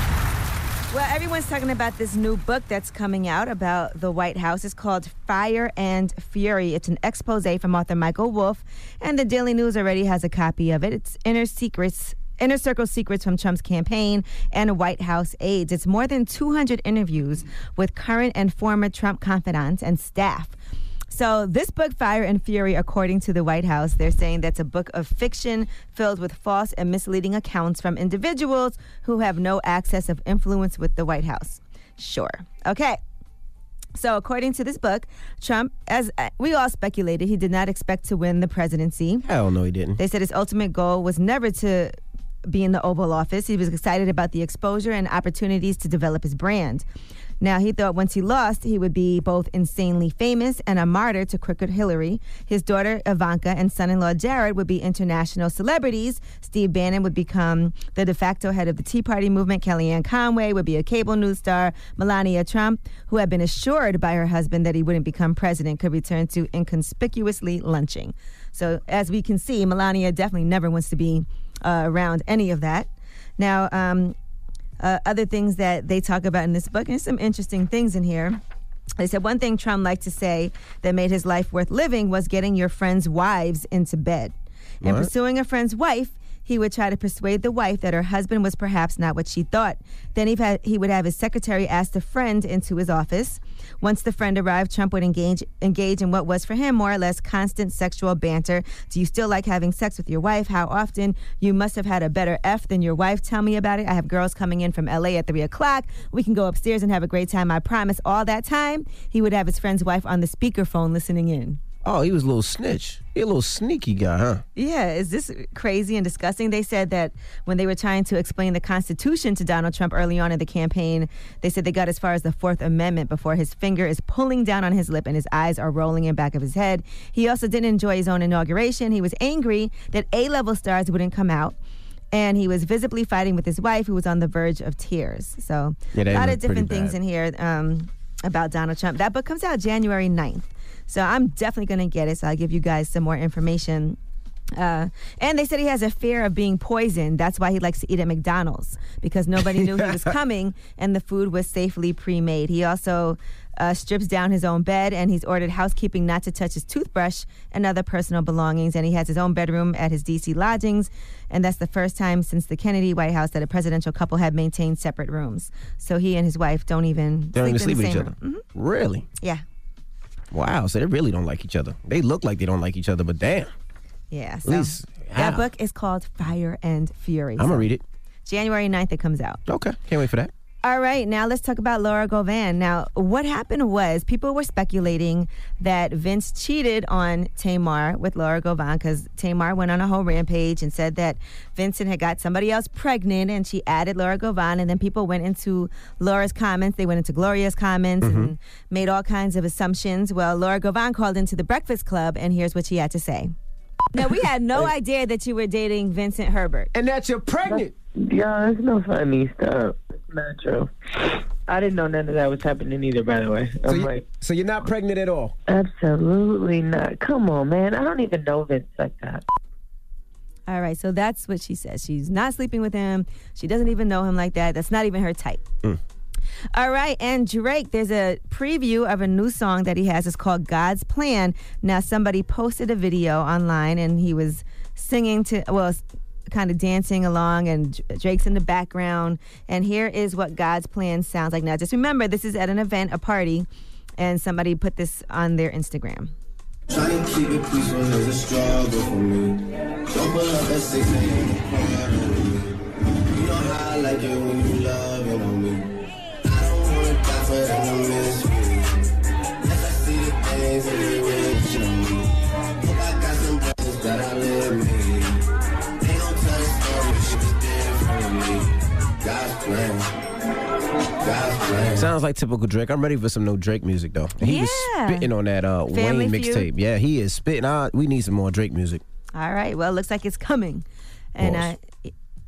S11: Well, everyone's talking about this new book that's coming out about the White House. It's called Fire and Fury. It's an expose from author Michael Wolff, and the Daily News already has a copy of it. It's Inner Secrets, Inner Circle Secrets from Trump's campaign and White House aides. It's more than two hundred interviews with current and former Trump confidants and staff. So this book, Fire and Fury, according to the White House, they're saying that's a book of fiction filled with false and misleading accounts from individuals who have no access of influence with the White House. Sure. Okay. So according to this book, Trump, as uh, we all speculated, he did not expect to win the presidency.
S12: Hell no, he didn't.
S11: They said his ultimate goal was never to be in the Oval Office. He was excited about the exposure and opportunities to develop his brand. Now, he thought once he lost, he would be both insanely famous and a martyr to crooked Hillary. His daughter, Ivanka, and son-in-law, Jared, would be international celebrities. Steve Bannon would become the de facto head of the Tea Party movement. Kellyanne Conway would be a cable news star. Melania Trump, who had been assured by her husband that he wouldn't become president, could return to inconspicuously lunching. So, as we can see, Melania definitely never wants to be uh, around any of that. Now, um... Uh, other things that they talk about in this book, and there's some interesting things in here. They said one thing Trump liked to say that made his life worth living was getting your friends' wives into bed. And
S3: What?
S11: pursuing a friend's wife he would try to persuade the wife that her husband was perhaps not what she thought. Then he had, he would have his secretary ask a friend into his office. Once the friend arrived, Trump would engage engage in what was for him more or less constant sexual banter. Do you still like having sex with your wife? How often? You must have had a better F than your wife. Tell me about it. I have girls coming in from L A at three o'clock. We can go upstairs and have a great time. I promise. All that time, he would have his friend's wife on the speakerphone listening in.
S12: Oh, he was a little snitch. He a little sneaky guy, huh?
S11: Yeah, is this crazy and disgusting? They said that when they were trying to explain the Constitution to Donald Trump early on in the campaign, they said they got as far as the Fourth Amendment before his finger is pulling down on his lip and his eyes are rolling in back of his head. He also didn't enjoy his own inauguration. He was angry that A-level stars wouldn't come out. And he was visibly fighting with his wife, who was on the verge of tears. So
S12: yeah,
S11: a lot of different things in here um, about Donald Trump. That book comes out January ninth. So I'm definitely going to get it. So I'll give you guys some more information. Uh, and they said he has a fear of being poisoned. That's why he likes to eat at McDonald's, because nobody knew he was coming and the food was safely pre-made. He also uh, strips down his own bed, and he's ordered housekeeping not to touch his toothbrush and other personal belongings. And he has his own bedroom at his D C lodgings. And that's the first time since the Kennedy White House that a presidential couple had maintained separate rooms. So he and his wife don't even
S12: They don't
S11: sleep
S12: even
S11: in
S12: sleep
S11: the
S12: with each
S11: same
S12: other.
S11: room.
S12: Really?
S11: Yeah.
S12: Wow, so they really don't like each other. They look like they don't like each other, but damn.
S11: Yeah,
S12: At
S11: so
S12: least,
S11: that
S12: how?
S11: book is called Fire and Fury.
S12: I'm going to
S11: So
S12: read it.
S11: January ninth it comes out.
S12: Okay, can't wait for that.
S11: All right, now let's talk about Laura Govan. Now, what happened was people were speculating that Vince cheated on Tamar with Laura Govan because Tamar went on a whole rampage and said that Vincent had got somebody else pregnant, and she added Laura Govan, and then people went into Laura's comments. They went into Gloria's comments
S12: Mm-hmm.
S11: and made all kinds of assumptions. Well, Laura Govan called into the Breakfast Club, and here's what she had to say. Now, we had no idea that you were dating Vincent Herbert.
S12: And that you're pregnant.
S3: Yeah, it's no funny stuff. It's not true. I didn't know none of that was happening either, by the way. I'm
S12: So, you,
S3: like,
S12: so you're not pregnant at all?
S3: absolutely not. Come on, man. I don't even know Vince like that.
S11: All right, so that's what she says. She's not sleeping with him. She doesn't even know him like that. That's not even her type.
S12: Mm.
S11: All right, and Drake, there's a preview of a new song that he has. It's called God's Plan. Now, somebody posted a video online, and he was singing to, well, kind of dancing along, and Drake's in the background. And here is what God's Plan sounds like. Now, just remember, this is at an event, a party, and somebody put this on their Instagram.
S7: Trying to keep it peaceful is a struggle for me. Don't pull up a six man. You know how I like it when you love it on me. I don't want to die for that, no mystery. Yes, I see the things that they rich on me. Hope I got some brothers that I live me. They gon' tell the story, shit is different from me. God's plan. God's plan.
S12: Sounds like typical Drake. I'm ready for some no Drake music, though. He was
S11: Yeah.
S12: spitting on that uh,
S11: Family
S12: Wayne
S11: Feud.
S12: mixtape. Yeah, he is spitting. Uh, we need some more Drake music.
S11: All right, well, it looks like it's coming. And
S12: Pause.
S11: uh,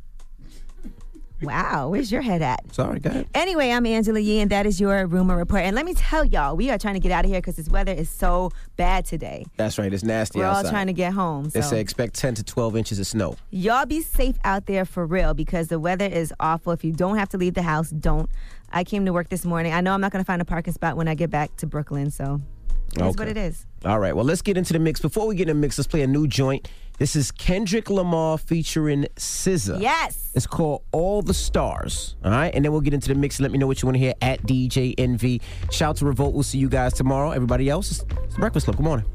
S11: wow, where's your head at?
S12: Sorry, go ahead.
S11: Anyway, I'm Angela Yee, and that is your Rumor Report. And let me tell y'all, we are trying to get out of here because this weather is so bad today.
S12: That's right. It's nasty
S11: We're
S12: outside.
S11: all trying to get home.
S12: They
S11: So
S12: say expect ten to twelve inches of snow.
S11: y'all be safe out there for real because the weather is awful. If you don't have to leave the house, don't. I came to work this morning. I know I'm not going to find a parking spot when I get back to Brooklyn, so that's
S12: Okay.
S11: what it is.
S12: All right, well, let's get into the mix. Before we get in the mix, let's play a new joint. This is Kendrick Lamar featuring S Z A.
S11: Yes.
S12: It's called All the Stars. All right, and then we'll get into the mix and let me know what you want to hear at D J N V. Shout to Revolt. We'll see you guys tomorrow. Everybody else, it's, it's Breakfast Club. Good morning.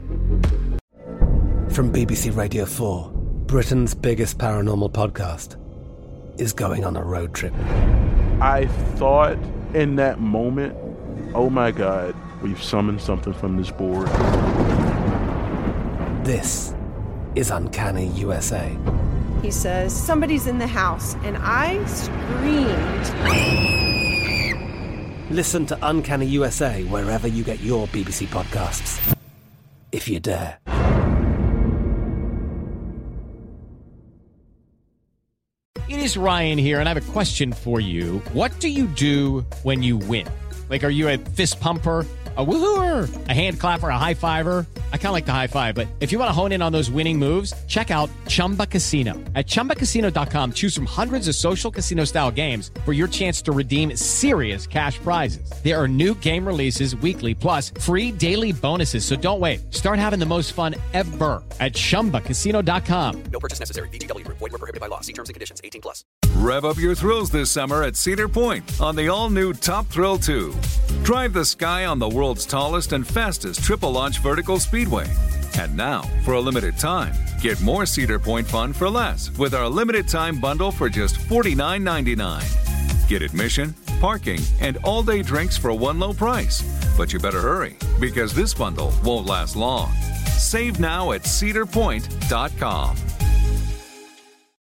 S10: From B B C Radio four, Britain's biggest paranormal podcast is going on a road trip.
S13: I thought in that moment, oh my God, we've summoned something from this board.
S10: This is Uncanny U S A.
S14: He says, somebody's in the house, and I screamed.
S10: Listen to Uncanny U S A wherever you get your B B C podcasts, if you dare.
S16: It is Ryan here, and I have a question for you. What do you do when you win? Like, are you a fist pumper, a woo-hooer, a hand clapper, a high fiver? I kind of like the high five, but if you want to hone in on those winning moves, check out Chumba Casino. At chumba casino dot com, choose from hundreds of social casino style games for your chance to redeem serious cash prizes. There are new game releases weekly, plus free daily bonuses. So don't wait. Start having the most fun ever at chumba casino dot com.
S17: No purchase necessary. V G W Group. Void where prohibited by law. See terms and conditions. eighteen plus.
S18: Rev up your thrills this summer at Cedar Point on the all-new Top Thrill two. Drive the sky on the world's tallest and fastest triple-launch vertical speedway. And now, for a limited time, get more Cedar Point fun for less with our limited-time bundle for just forty-nine ninety-nine. Get admission, parking, and all-day drinks for one low price. But you better hurry, because this bundle won't last long. Save now at cedar point dot com.